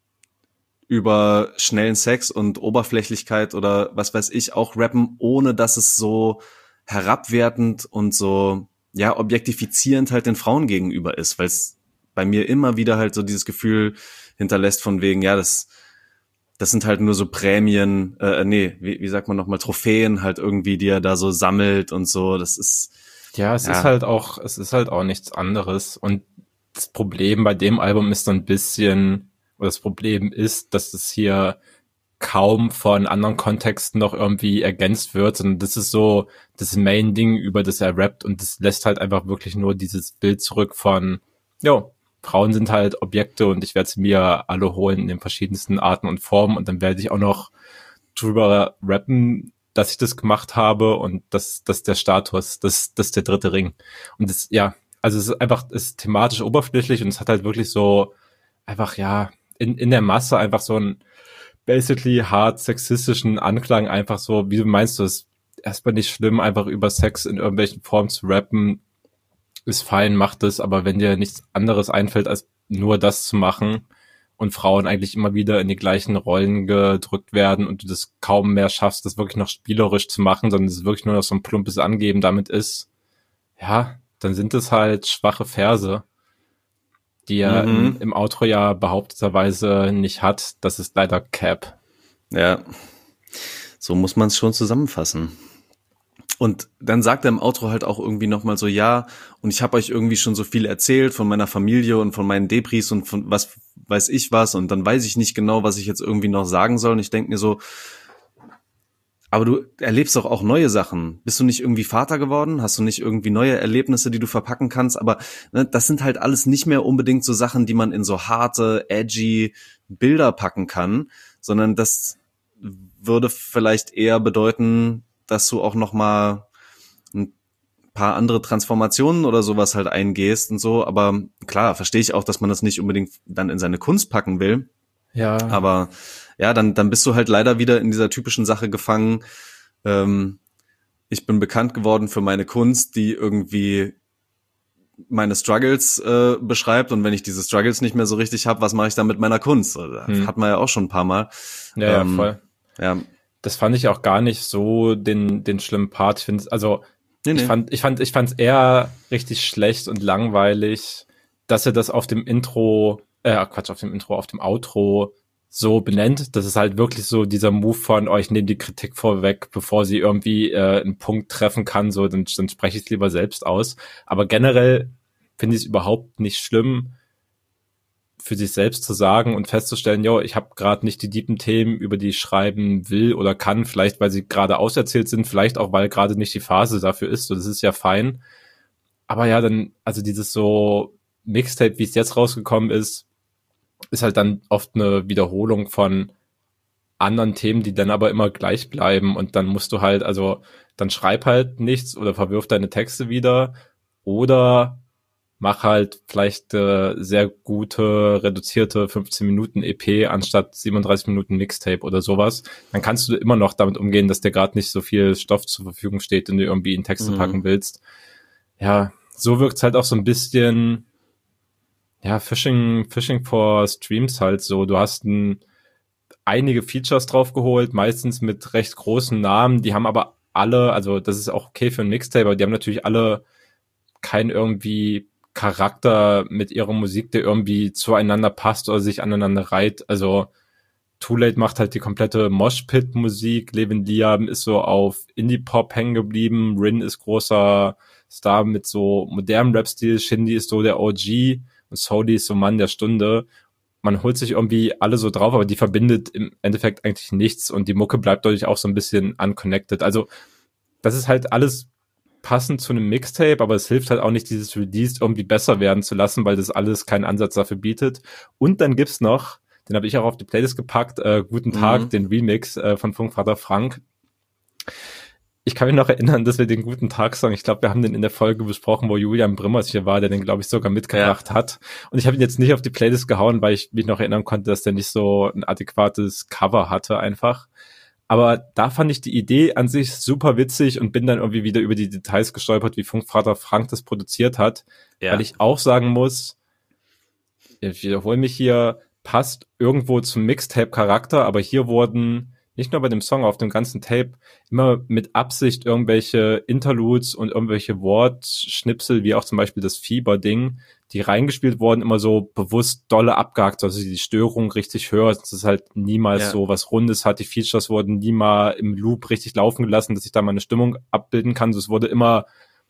über schnellen Sex und Oberflächlichkeit oder was weiß ich auch rappen, ohne dass es so herabwertend und so, ja, objektifizierend halt den Frauen gegenüber ist, weil es bei mir immer wieder halt so dieses Gefühl hinterlässt von wegen, ja, das Das sind halt nur so Prämien, äh, nee, wie, wie sagt man nochmal, Trophäen halt irgendwie, die er da so sammelt und so, das ist... Ja, es ja. ist halt auch, es ist halt auch nichts anderes und das Problem bei dem Album ist so ein bisschen, oder das Problem ist, dass es hier kaum von anderen Kontexten noch irgendwie ergänzt wird, sondern das ist so das Main-Ding, über das er rappt und das lässt halt einfach wirklich nur dieses Bild zurück von, jo, Frauen sind halt Objekte und ich werde sie mir alle holen in den verschiedensten Arten und Formen und dann werde ich auch noch drüber rappen, dass ich das gemacht habe und das, das ist der Status, das, das ist der dritte Ring. Und das, ja, also es ist einfach, es ist thematisch oberflächlich und es hat halt wirklich so einfach, ja, in, in der Masse einfach so einen basically hart sexistischen Anklang, einfach so, wie du meinst, du, es ist erstmal nicht schlimm, einfach über Sex in irgendwelchen Formen zu rappen, ist fein, macht es, aber wenn dir nichts anderes einfällt, als nur das zu machen und Frauen eigentlich immer wieder in die gleichen Rollen gedrückt werden und du das kaum mehr schaffst, das wirklich noch spielerisch zu machen, sondern es wirklich nur noch so ein plumpes Angeben damit ist, ja, dann sind es halt schwache Verse, die er mhm. im, im Outro ja behaupteterweise nicht hat. Das ist leider Cap. Ja, so muss man es schon zusammenfassen. Und dann sagt er im Outro halt auch irgendwie nochmal so, ja, und ich habe euch irgendwie schon so viel erzählt von meiner Familie und von meinen Depris und von was weiß ich was und dann weiß ich nicht genau, was ich jetzt irgendwie noch sagen soll. Und ich denke mir so, aber du erlebst doch auch neue Sachen. Bist du nicht irgendwie Vater geworden? Hast du nicht irgendwie neue Erlebnisse, die du verpacken kannst? Aber ne, das sind halt alles nicht mehr unbedingt so Sachen, die man in so harte, edgy Bilder packen kann, sondern das würde vielleicht eher bedeuten, dass du auch noch mal ein paar andere Transformationen oder sowas halt eingehst und so. Aber klar, verstehe ich auch, dass man das nicht unbedingt dann in seine Kunst packen will. Ja. Aber ja, dann dann bist du halt leider wieder in dieser typischen Sache gefangen. Ähm, ich bin bekannt geworden für meine Kunst, die irgendwie meine Struggles äh, beschreibt. Und wenn ich diese Struggles nicht mehr so richtig habe, was mache ich dann mit meiner Kunst? Das hm. hat man ja auch schon ein paar Mal. Ja, ähm, ja, voll. Ja. Das fand ich auch gar nicht so den den schlimmen Part. Ich finde, also nee, nee. ich fand ich fand ich fand es eher richtig schlecht und langweilig, dass er das auf dem Intro, äh Quatsch, auf dem Intro, auf dem Outro so benennt. Das ist halt wirklich so dieser Move von, oh, ich nehme die Kritik vorweg, bevor sie irgendwie äh, einen Punkt treffen kann, so dann, dann spreche ich es lieber selbst aus. Aber generell finde ich es überhaupt nicht schlimm, für sich selbst zu sagen und festzustellen, jo, ich habe gerade nicht die tiefen Themen, über die ich schreiben will oder kann, vielleicht weil sie gerade auserzählt sind, vielleicht auch, weil gerade nicht die Phase dafür ist, so, das ist ja fein. Aber ja, dann, also dieses so Mixtape, wie es jetzt rausgekommen ist, ist halt dann oft eine Wiederholung von anderen Themen, die dann aber immer gleich bleiben und dann musst du halt, also dann schreib halt nichts oder verwirf deine Texte wieder oder mach halt vielleicht äh, sehr gute, reduzierte fünfzehn Minuten E P anstatt siebenunddreißig Minuten Mixtape oder sowas. Dann kannst du immer noch damit umgehen, dass dir gerade nicht so viel Stoff zur Verfügung steht, den du irgendwie in Texte mhm. packen willst. Ja, so wirkt's halt auch so ein bisschen, ja, Fishing, Fishing for Streams halt so. Du hast ein, einige Features draufgeholt, meistens mit recht großen Namen. Die haben aber alle, also das ist auch okay für ein Mixtape, aber die haben natürlich alle kein irgendwie Charakter mit ihrer Musik, der irgendwie zueinander passt oder sich aneinander reiht. Also Too Late macht halt die komplette Moshpit-Musik, Levin Liam ist so auf Indie-Pop hängen geblieben, Rin ist großer Star mit so modernem Rap-Stil, Shindy ist so der O G und Soli ist so Mann der Stunde. Man holt sich irgendwie alle so drauf, aber die verbindet im Endeffekt eigentlich nichts und die Mucke bleibt dadurch auch so ein bisschen unconnected. Also das ist halt alles passend zu einem Mixtape, aber es hilft halt auch nicht, dieses Release irgendwie besser werden zu lassen, weil das alles keinen Ansatz dafür bietet. Und dann gibt's noch, den habe ich auch auf die Playlist gepackt, äh, Guten Tag, mhm. den Remix äh, von Funkvater Frank. Ich kann mich noch erinnern, dass wir den Guten Tag-Song, ich glaube, wir haben den in der Folge besprochen, wo Julian Brimmers hier war, der den, glaube ich, sogar mitgebracht ja. hat. Und ich habe ihn jetzt nicht auf die Playlist gehauen, weil ich mich noch erinnern konnte, dass der nicht so ein adäquates Cover hatte einfach. Aber da fand ich die Idee an sich super witzig und bin dann irgendwie wieder über die Details gestolpert, wie Funkvater Frank das produziert hat. Ja. Weil ich auch sagen muss, ich wiederhole mich hier, passt irgendwo zum Mixtape-Charakter, aber hier wurden nicht nur bei dem Song, auf dem ganzen Tape immer mit Absicht irgendwelche Interludes und irgendwelche Wortschnipsel, wie auch zum Beispiel das Fieber-Ding, die reingespielt wurden, immer so bewusst dolle abgehakt, dass du die Störung richtig hörst, dass es halt niemals ja. so was Rundes hat. Die Features wurden nie mal im Loop richtig laufen gelassen, dass ich da meine Stimmung abbilden kann. So, es wurde immer,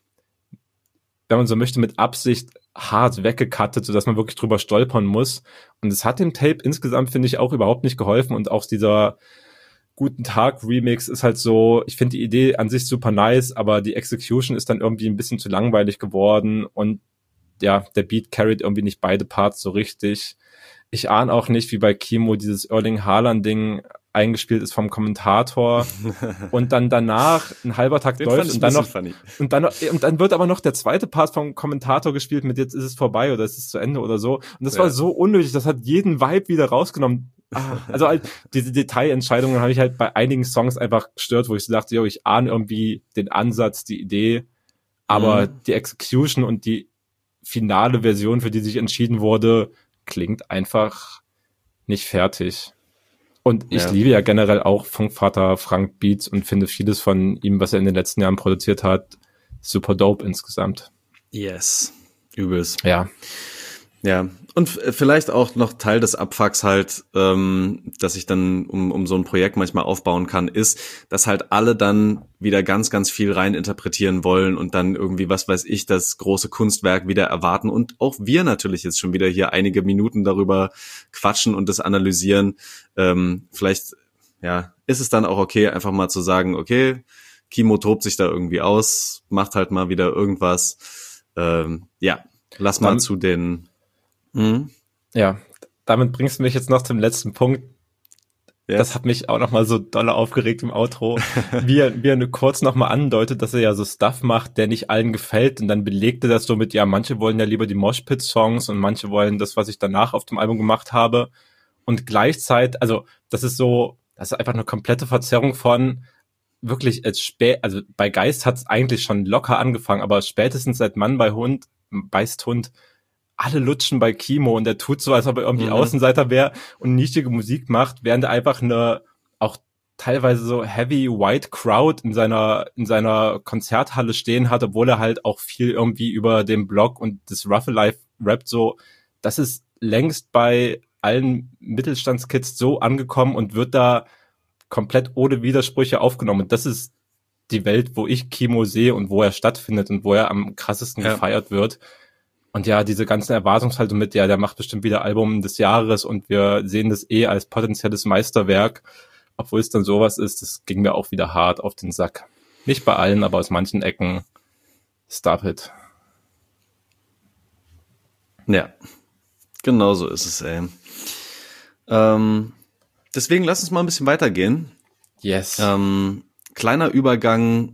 wenn man so möchte, mit Absicht hart weggekattet, sodass man wirklich drüber stolpern muss. Und es hat dem Tape insgesamt, finde ich, auch überhaupt nicht geholfen. Und auch dieser Guten Tag Remix ist halt so, ich finde die Idee an sich super nice, aber die Execution ist dann irgendwie ein bisschen zu langweilig geworden und ja, der Beat carried irgendwie nicht beide Parts so richtig. Ich ahne auch nicht, wie bei Kimo dieses Erling Haaland-Ding eingespielt ist vom Kommentator und dann danach ein halber Takt läuft und dann noch funny. und dann und dann wird aber noch der zweite Part vom Kommentator gespielt mit jetzt ist es vorbei oder ist es zu Ende oder so. Und das ja. war so unnötig, das hat jeden Vibe wieder rausgenommen. Ah, also halt, diese Detailentscheidungen habe ich halt bei einigen Songs einfach gestört, wo ich so dachte, yo, ich ahne irgendwie den Ansatz, die Idee, aber mhm. die Execution und die finale Version, für die sich entschieden wurde, klingt einfach nicht fertig. Und ich ja. liebe ja generell auch Funkvater Frank Beats und finde vieles von ihm, was er in den letzten Jahren produziert hat, super dope insgesamt. Yes. Übelst. Ja. Ja, und vielleicht auch noch Teil des Abfucks halt, ähm, dass ich dann um, um so ein Projekt manchmal aufbauen kann, ist, dass halt alle dann wieder ganz, ganz viel rein interpretieren wollen und dann irgendwie, was weiß ich, das große Kunstwerk wieder erwarten und auch wir natürlich jetzt schon wieder hier einige Minuten darüber quatschen und das analysieren. Ähm, vielleicht, ja, ist es dann auch okay, einfach mal zu sagen, okay, Kimo tobt sich da irgendwie aus, macht halt mal wieder irgendwas. Ähm, ja, lass mal Dann, zu den Mhm. Ja, damit bringst du mich jetzt noch zum letzten Punkt. Ja. Das hat mich auch nochmal so doll aufgeregt im Outro, wie er, wie er nur kurz nochmal andeutet, dass er ja so Stuff macht, der nicht allen gefällt und dann belegte das so mit, ja, manche wollen ja lieber die Moshpit-Songs und manche wollen das, was ich danach auf dem Album gemacht habe und gleichzeitig, also das ist so, das ist einfach eine komplette Verzerrung von wirklich, als spä also bei Geist hat es eigentlich schon locker angefangen, aber spätestens seit Mann bei Hund, beißt Hund, alle lutschen bei Kimo und der tut so, als ob er irgendwie mhm. Außenseiter wäre und nichtige Musik macht, während er einfach eine auch teilweise so heavy white Crowd in seiner in seiner Konzerthalle stehen hat, obwohl er halt auch viel irgendwie über den Blog und das Rough Life rappt. So, das ist längst bei allen Mittelstandskids so angekommen und wird da komplett ohne Widersprüche aufgenommen. Und das ist die Welt, wo ich Kimo sehe und wo er stattfindet und wo er am krassesten ja. gefeiert wird. Und ja, diese ganzen Erwartungshaltung mit, ja, der macht bestimmt wieder Album des Jahres und wir sehen das eh als potenzielles Meisterwerk, obwohl es dann sowas ist, das ging mir auch wieder hart auf den Sack. Nicht bei allen, aber aus manchen Ecken. Stop it. Ja, genau so ist es, ey. Ähm, deswegen lass uns mal ein bisschen weitergehen. Yes. Ähm, kleiner Übergang,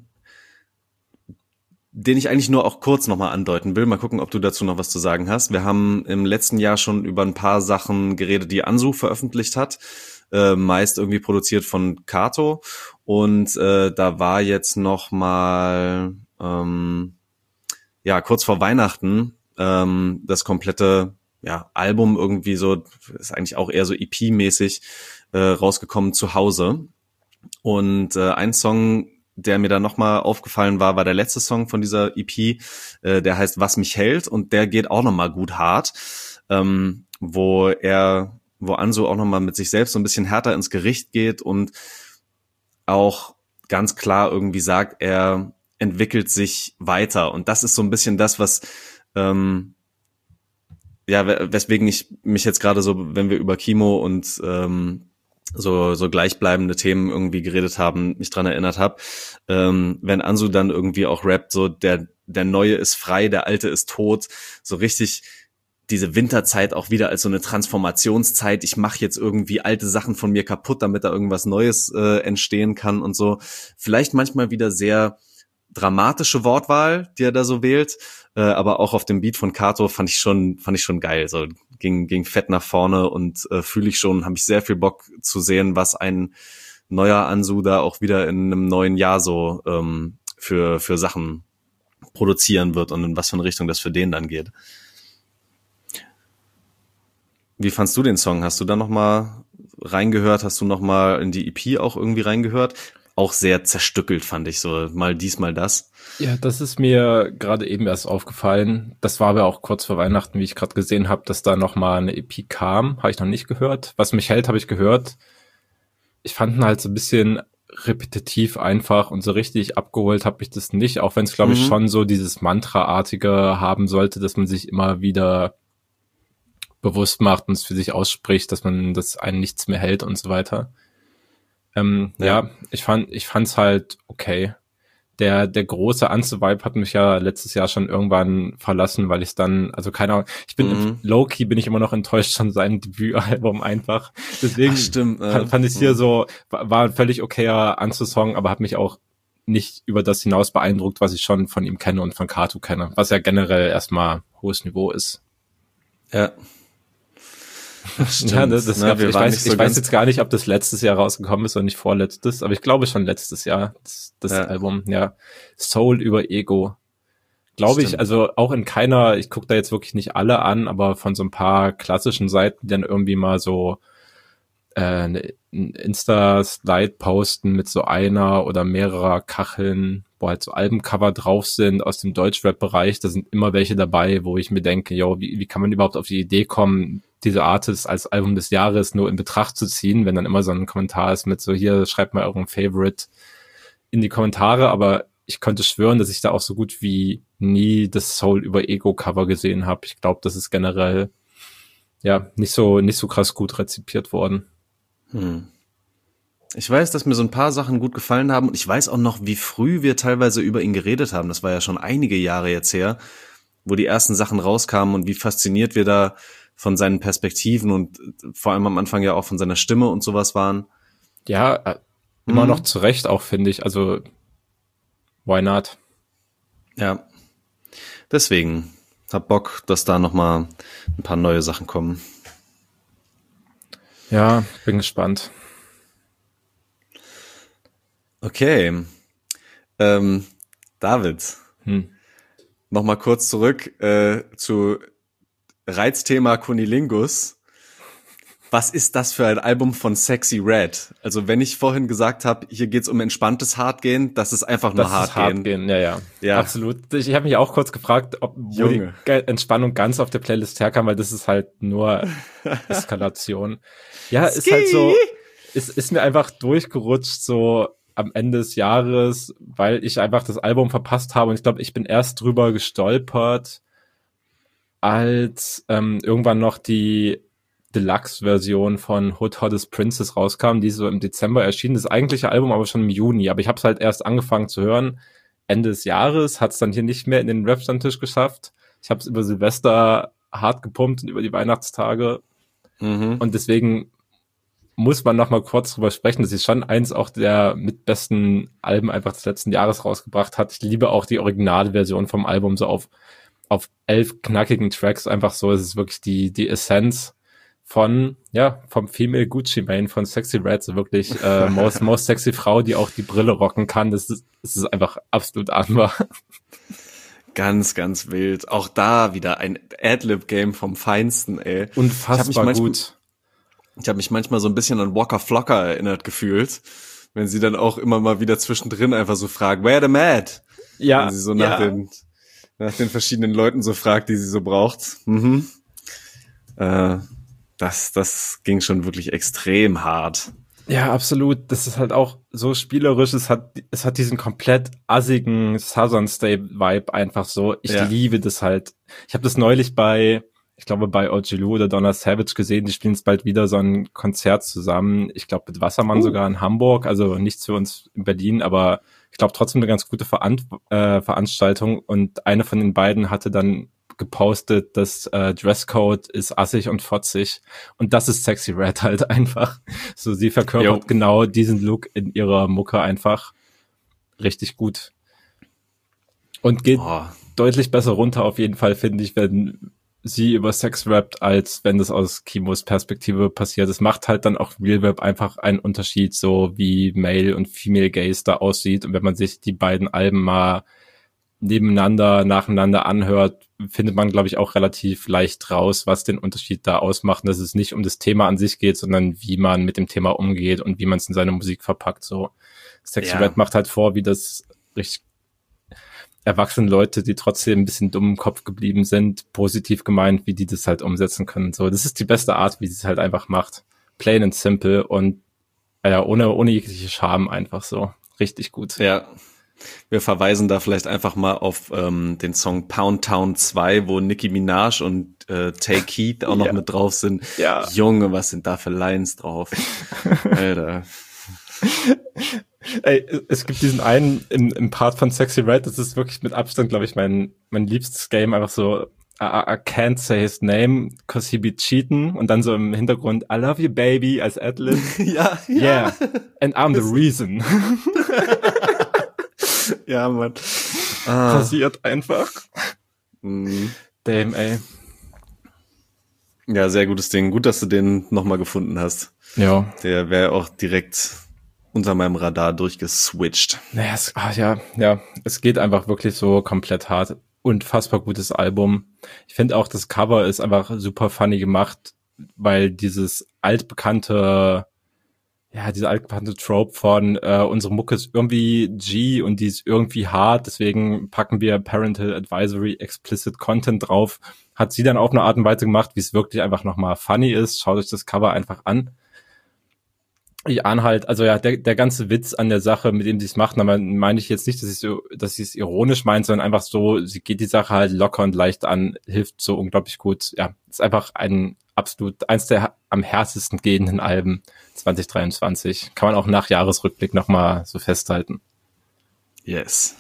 den ich eigentlich nur auch kurz nochmal andeuten will. Mal gucken, ob du dazu noch was zu sagen hast. Wir haben im letzten Jahr schon über ein paar Sachen geredet, die Ansu veröffentlicht hat. Äh, meist irgendwie produziert von Kato. Und äh, da war jetzt nochmal, ähm, ja, kurz vor Weihnachten ähm, das komplette ja, Album irgendwie so, ist eigentlich auch eher so E P-mäßig äh, rausgekommen, zu Hause. Und äh, ein Song, der mir da nochmal aufgefallen war, war der letzte Song von dieser E P, äh, der heißt Was mich hält und der geht auch nochmal gut hart, ähm, wo er, wo Ansu auch nochmal mit sich selbst so ein bisschen härter ins Gericht geht und auch ganz klar irgendwie sagt, er entwickelt sich weiter und das ist so ein bisschen das, was ähm, ja, weswegen ich mich jetzt gerade so, wenn wir über Kimo und ähm, so so gleichbleibende Themen irgendwie geredet haben, mich dran erinnert habe, ähm, wenn Ansu dann irgendwie auch rappt, so der der Neue ist frei, der Alte ist tot, so richtig diese Winterzeit auch wieder als so eine Transformationszeit, ich mache jetzt irgendwie alte Sachen von mir kaputt, damit da irgendwas Neues äh, entstehen kann und so. Vielleicht manchmal wieder sehr dramatische Wortwahl, die er da so wählt, äh, aber auch auf dem Beat von Kato fand ich schon fand ich schon geil, so ging ging fett nach vorne und äh, fühle ich schon, habe ich sehr viel Bock zu sehen, was ein neuer Ansu da auch wieder in einem neuen Jahr so ähm, für für Sachen produzieren wird und in was für eine Richtung das für den dann geht. Wie fandst du den Song? Hast du da noch mal reingehört? Hast du noch mal in die E P auch irgendwie reingehört? Auch sehr zerstückelt, fand ich so. Mal dies, mal das. Ja, das ist mir gerade eben erst aufgefallen. Das war aber auch kurz vor Weihnachten, wie ich gerade gesehen habe, dass da noch mal eine E P kam. Habe ich noch nicht gehört. Was mich hält, habe ich gehört. Ich fand ihn halt so ein bisschen repetitiv einfach und so richtig abgeholt habe ich das nicht. Auch wenn es, glaube ich, mhm. schon so dieses Mantra-artige haben sollte, dass man sich immer wieder bewusst macht und es für sich ausspricht, dass man das einen nichts mehr hält und so weiter. Ähm, ja. ja, ich fand, ich fand's halt okay. Der, der große Anzu-Vibe hat mich ja letztes Jahr schon irgendwann verlassen, weil ich dann, also keine Ahnung, ich bin, mhm. low-key bin ich immer noch enttäuscht von seinem Debütalbum einfach. Deswegen Ach, stimmt, äh, fand, fand ich hier mhm. so, war, war ein völlig okayer Anzu-Song, aber hat mich auch nicht über das hinaus beeindruckt, was ich schon von ihm kenne und von Kato kenne, was ja generell erstmal hohes Niveau ist. Ja. Ja, das, das Na, gab, ich weiß, so ich weiß jetzt gar nicht, ob das letztes Jahr rausgekommen ist oder nicht vorletztes, aber ich glaube schon letztes Jahr, das, das ja. Album, ja. Soul über Ego. Glaube ich, also auch in keiner, ich gucke da jetzt wirklich nicht alle an, aber von so ein paar klassischen Seiten, die dann irgendwie mal so äh, ein Insta-Slide posten mit so einer oder mehrerer Kacheln wo halt so Albencover drauf sind aus dem Deutschrap-Bereich. Da sind immer welche dabei, wo ich mir denke, yo, wie, wie kann man überhaupt auf die Idee kommen, diese Artists als Album des Jahres nur in Betracht zu ziehen, wenn dann immer so ein Kommentar ist mit so, hier, schreibt mal euren Favorite in die Kommentare, aber ich könnte schwören, dass ich da auch so gut wie nie das Soul über Ego-Cover gesehen habe. Ich glaube, das ist generell ja nicht so nicht so krass gut rezipiert worden. Hm. Ich weiß, dass mir so ein paar Sachen gut gefallen haben und ich weiß auch noch, wie früh wir teilweise über ihn geredet haben. Das war ja schon einige Jahre jetzt her, wo die ersten Sachen rauskamen und wie fasziniert wir da von seinen Perspektiven und vor allem am Anfang ja auch von seiner Stimme und sowas waren. Ja, äh, immer Mhm. noch zu Recht auch, finde ich. Also, why not? Ja, deswegen hab Bock, dass da nochmal ein paar neue Sachen kommen. Ja, bin gespannt. Okay, ähm, David, Hm. nochmal kurz zurück äh, zu Reizthema Kunilingus. Was ist das für ein Album von Sexy Red? Also wenn ich vorhin gesagt habe, hier geht's um entspanntes Hardgehen, das ist einfach nur Das ist Hardgehen. Hardgehen, ja, ja, Ja. absolut. Ich habe mich auch kurz gefragt, ob wo die Junge. Ge- Entspannung ganz auf der Playlist herkam, weil das ist halt nur Eskalation. Ja, ist halt so, ist, ist mir einfach durchgerutscht so am Ende des Jahres, weil ich einfach das Album verpasst habe und ich glaube, ich bin erst drüber gestolpert, als ähm, irgendwann noch die Deluxe-Version von Hood Hottest Princess rauskam, die so im Dezember erschien. Das eigentliche Album aber schon im Juni. Aber ich habe es halt erst angefangen zu hören. Ende des Jahres hat es dann hier nicht mehr in den Rap-Stammtisch geschafft. Ich habe es über Silvester hart gepumpt und über die Weihnachtstage. Mhm. Und deswegen muss man noch mal kurz drüber sprechen, dass sie schon eins auch der mitbesten Alben einfach des letzten Jahres rausgebracht hat. Ich liebe auch die Originalversion vom Album, so auf auf elf knackigen Tracks einfach so. Es ist wirklich die die Essenz von, ja, vom Female Gucci Mane, von Sexy Red, so wirklich äh, most, most sexy Frau, die auch die Brille rocken kann. Das ist, das ist einfach absolut ahnbar. Ganz, ganz wild. Auch da wieder ein Adlib-Game vom Feinsten, ey. Unfassbar Ich hab mich manchmal- gut. Ich habe mich manchmal so ein bisschen an Walker Flocker erinnert gefühlt, wenn sie dann auch immer mal wieder zwischendrin einfach so fragt, where the mad? Ja, Wenn sie so nach, ja. den, nach den verschiedenen Leuten so fragt, die sie so braucht. Mhm. Äh, das, das ging schon wirklich extrem hart. Ja, absolut. Das ist halt auch so spielerisch. Es hat, es hat diesen komplett assigen Southern State Vibe einfach so. Ich Ja. liebe das halt. Ich habe das neulich bei, ich glaube bei Ojilu oder Donna Savage gesehen. Die spielen jetzt bald wieder so ein Konzert zusammen. Ich glaube mit Wassermann Uh. sogar in Hamburg. Also nichts für uns in Berlin, aber ich glaube trotzdem eine ganz gute Veran äh, Veranstaltung. Und eine von den beiden hatte dann gepostet, dass äh, Dresscode ist assig und fotzig und das ist Sexy Red halt einfach. So, sie verkörpert Jo. genau diesen Look in ihrer Mucke einfach richtig gut. Und geht Oh, deutlich besser runter auf jeden Fall, finde ich, wenn sie über Sex rappt, als wenn das aus Kimos Perspektive passiert. Es macht halt dann auch Real Rap einfach einen Unterschied, so wie Male und Female Gaze da aussieht. Und wenn man sich die beiden Alben mal nebeneinander, nacheinander anhört, findet man, glaube ich, auch relativ leicht raus, was den Unterschied da ausmacht, und dass es nicht um das Thema an sich geht, sondern wie man mit dem Thema umgeht und wie man es in seine Musik verpackt. So, Sexy Ja. Red macht halt vor, wie das richtig erwachsene Leute, die trotzdem ein bisschen dumm im Kopf geblieben sind, positiv gemeint, wie die das halt umsetzen können. So, das ist die beste Art, wie sie es halt einfach macht. Plain and simple und ja, ohne, ohne jegliche Scham einfach so. Richtig gut. ja. Wir verweisen da vielleicht einfach mal auf ähm, den Song Pound Town zwei, wo Nicki Minaj und äh, Tay Keith auch noch Ja. mit drauf sind. Ja. Junge, was sind da für Lines drauf? Alter. Ey, es gibt diesen einen im, im Part von Sexy Red, das ist wirklich mit Abstand, glaube ich, mein, mein liebstes Game, einfach so, I, I can't say his name, cause he be cheating, und dann so im Hintergrund, I love you, baby, als Adlib. Ja, Yeah, and I'm the reason. ja, Mann. Ah. Passiert einfach. Mhm. Damn, ey. Ja, sehr gutes Ding. Gut, dass du den nochmal gefunden hast. Ja. Der wäre auch direkt unter meinem Radar durchgeswitcht. Naja, es, ach ja, ja, es geht einfach wirklich so komplett hart. Unfassbar gutes Album. Ich finde auch, das Cover ist einfach super funny gemacht, weil dieses altbekannte, ja, diese altbekannte Trope von äh, unsere Mucke ist irgendwie G und die ist irgendwie hart, deswegen packen wir Parental Advisory Explicit Content drauf. Hat sie dann auf eine Art und Weise gemacht, wie es wirklich einfach nochmal funny ist. Schaut euch das Cover einfach an. Ich ahne halt, also ja, der, der ganze Witz an der Sache, mit dem sie es macht, aber meine ich jetzt nicht, dass sie so, dass sie es ironisch meint, sondern einfach so, sie geht die Sache halt locker und leicht an, hilft so unglaublich gut. Ja, ist einfach ein absolut, eins der am härtesten gehenden Alben zwanzig dreiundzwanzig. Kann man auch nach Jahresrückblick nochmal so festhalten. Yes.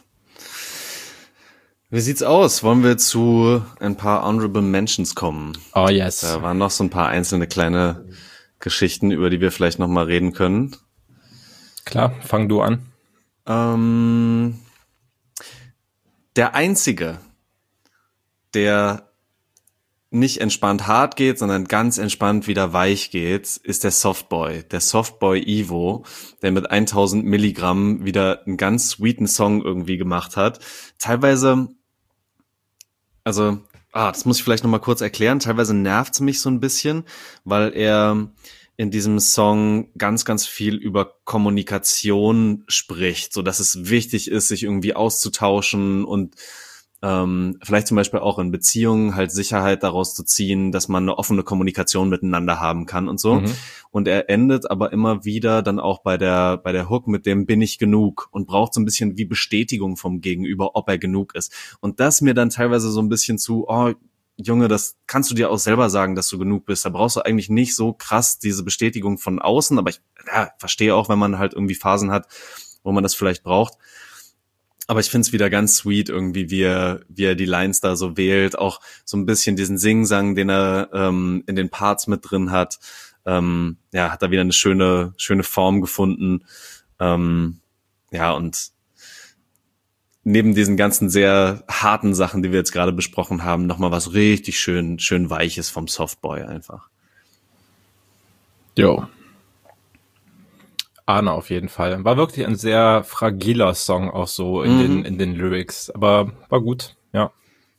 Wie sieht's aus? Wollen wir zu ein paar Honorable Mentions kommen? Oh yes. Da waren noch so ein paar einzelne kleine Geschichten, über die wir vielleicht noch mal reden können. Klar, fang du an. Ähm, der Einzige, der nicht entspannt hart geht, sondern ganz entspannt wieder weich geht, ist der Softboy. Der Softboy Evo, der mit tausend Milligramm wieder einen ganz sweeten Song irgendwie gemacht hat. Teilweise, also, ah, das muss ich vielleicht noch mal kurz erklären. Teilweise nervt's mich so ein bisschen, weil er in diesem Song ganz, ganz viel über Kommunikation spricht, so dass es wichtig ist, sich irgendwie auszutauschen und ähm, vielleicht zum Beispiel auch in Beziehungen halt Sicherheit daraus zu ziehen, dass man eine offene Kommunikation miteinander haben kann und so. Mhm. Und er endet aber immer wieder dann auch bei der bei der Hook mit dem bin ich genug und braucht so ein bisschen wie Bestätigung vom Gegenüber, ob er genug ist. Und das mir dann teilweise so ein bisschen zu, oh Junge, das kannst du dir auch selber sagen, dass du genug bist. Da brauchst du eigentlich nicht so krass diese Bestätigung von außen, aber ich ja, verstehe auch, wenn man halt irgendwie Phasen hat, wo man das vielleicht braucht. Aber ich find's wieder ganz sweet irgendwie, wie er, wie er die Lines da so wählt, auch so ein bisschen diesen Singsang, den er ähm, in den Parts mit drin hat. Ähm, ja, hat da wieder eine schöne, schöne Form gefunden. Ähm, ja, und neben diesen ganzen sehr harten Sachen, die wir jetzt gerade besprochen haben, nochmal was richtig schön, schön Weiches vom Softboy einfach. Jo. Arne auf jeden Fall. War wirklich ein sehr fragiler Song auch so in mhm. den, in den Lyrics, aber war gut, ja.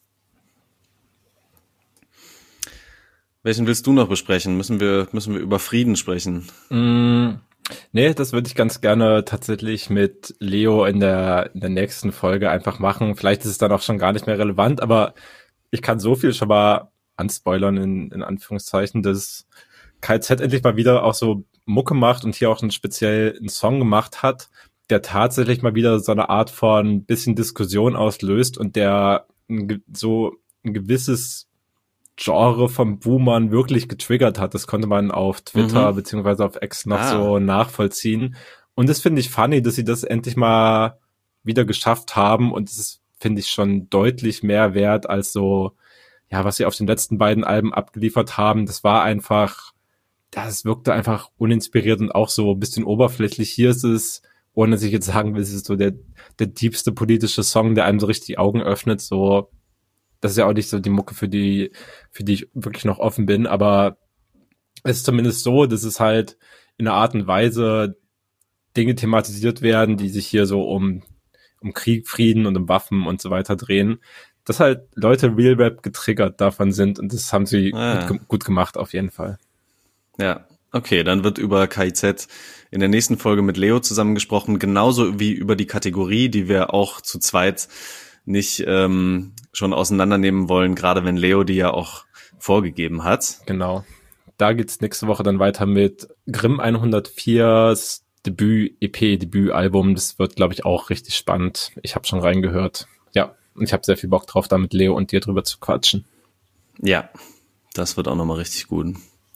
Welchen willst du noch besprechen? Müssen wir, müssen wir über Frieden sprechen? Mm. Nee, das würde ich ganz gerne tatsächlich mit Leo in der, in der nächsten Folge einfach machen. Vielleicht ist es dann auch schon gar nicht mehr relevant, aber ich kann so viel schon mal anspoilern, in, in Anführungszeichen, dass K Z endlich mal wieder auch so Mucke macht und hier auch einen speziell einen Song gemacht hat, der tatsächlich mal wieder so eine Art von bisschen Diskussion auslöst und der ein, so ein gewisses Genre von Boomern wirklich getriggert hat. Das konnte man auf Twitter mhm. beziehungsweise auf X noch ah. so nachvollziehen. Und das finde ich funny, dass sie das endlich mal wieder geschafft haben. Und das ist, finde ich, schon deutlich mehr wert als so, ja, was sie auf den letzten beiden Alben abgeliefert haben. Das war einfach, das wirkte einfach uninspiriert und auch so ein bisschen oberflächlich. Hier ist es, ohne dass ich jetzt sagen will, es ist so der, der tiefste politische Song, der einem so richtig die Augen öffnet, so. Das ist ja auch nicht so die Mucke, für die, für die ich wirklich noch offen bin, aber es ist zumindest so, dass es halt in einer Art und Weise Dinge thematisiert werden, die sich hier so um, um Krieg, Frieden und um Waffen und so weiter drehen, dass halt Leute Real Rap getriggert davon sind und das haben sie ah. gut, gut gemacht auf jeden Fall. Ja, okay, dann wird über K I Z in der nächsten Folge mit Leo zusammengesprochen, genauso wie über die Kategorie, die wir auch zu zweit nicht ähm, schon auseinandernehmen wollen, gerade wenn Leo die ja auch vorgegeben hat. Genau. Da geht's nächste Woche dann weiter mit Grimm hundertviers Debüt-E P, Debütalbum. Das wird, glaube ich, auch richtig spannend. Ich habe schon reingehört. Ja, und ich habe sehr viel Bock drauf, da mit Leo und dir drüber zu quatschen. Ja, das wird auch nochmal richtig gut.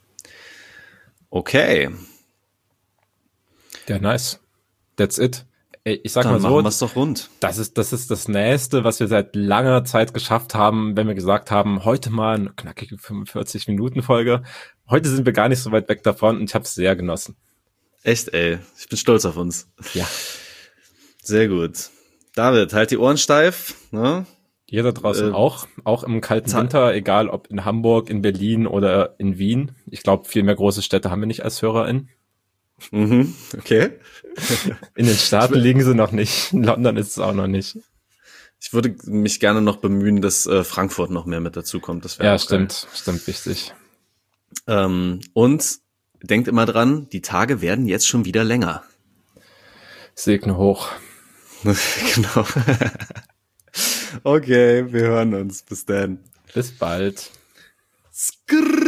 Okay. Ja, nice. That's it. Ich sag Dann mal so, machen wir's doch rund. Das ist, das ist das Nächste, was wir seit langer Zeit geschafft haben, wenn wir gesagt haben, heute mal eine knackige fünfundvierzig Minuten Folge. Heute sind wir gar nicht so weit weg davon und ich habe es sehr genossen. Echt, ey. Ich bin stolz auf uns. Ja. Sehr gut. David, halt die Ohren steif. Ne? Jeder draußen äh, auch, auch im kalten Winter, egal ob in Hamburg, in Berlin oder in Wien. Ich glaube, viel mehr große Städte haben wir nicht als HörerInnen. Mhm, okay. In den Staaten liegen sie noch nicht. In London ist es auch noch nicht. Ich würde mich gerne noch bemühen, dass äh, Frankfurt noch mehr mit dazu kommt. Das wäre ja, auch stimmt. Geil. Stimmt, wichtig. Ähm, und denkt immer dran, die Tage werden jetzt schon wieder länger. Segne hoch. Genau. Okay, wir hören uns. Bis dann. Bis bald. Skrrr.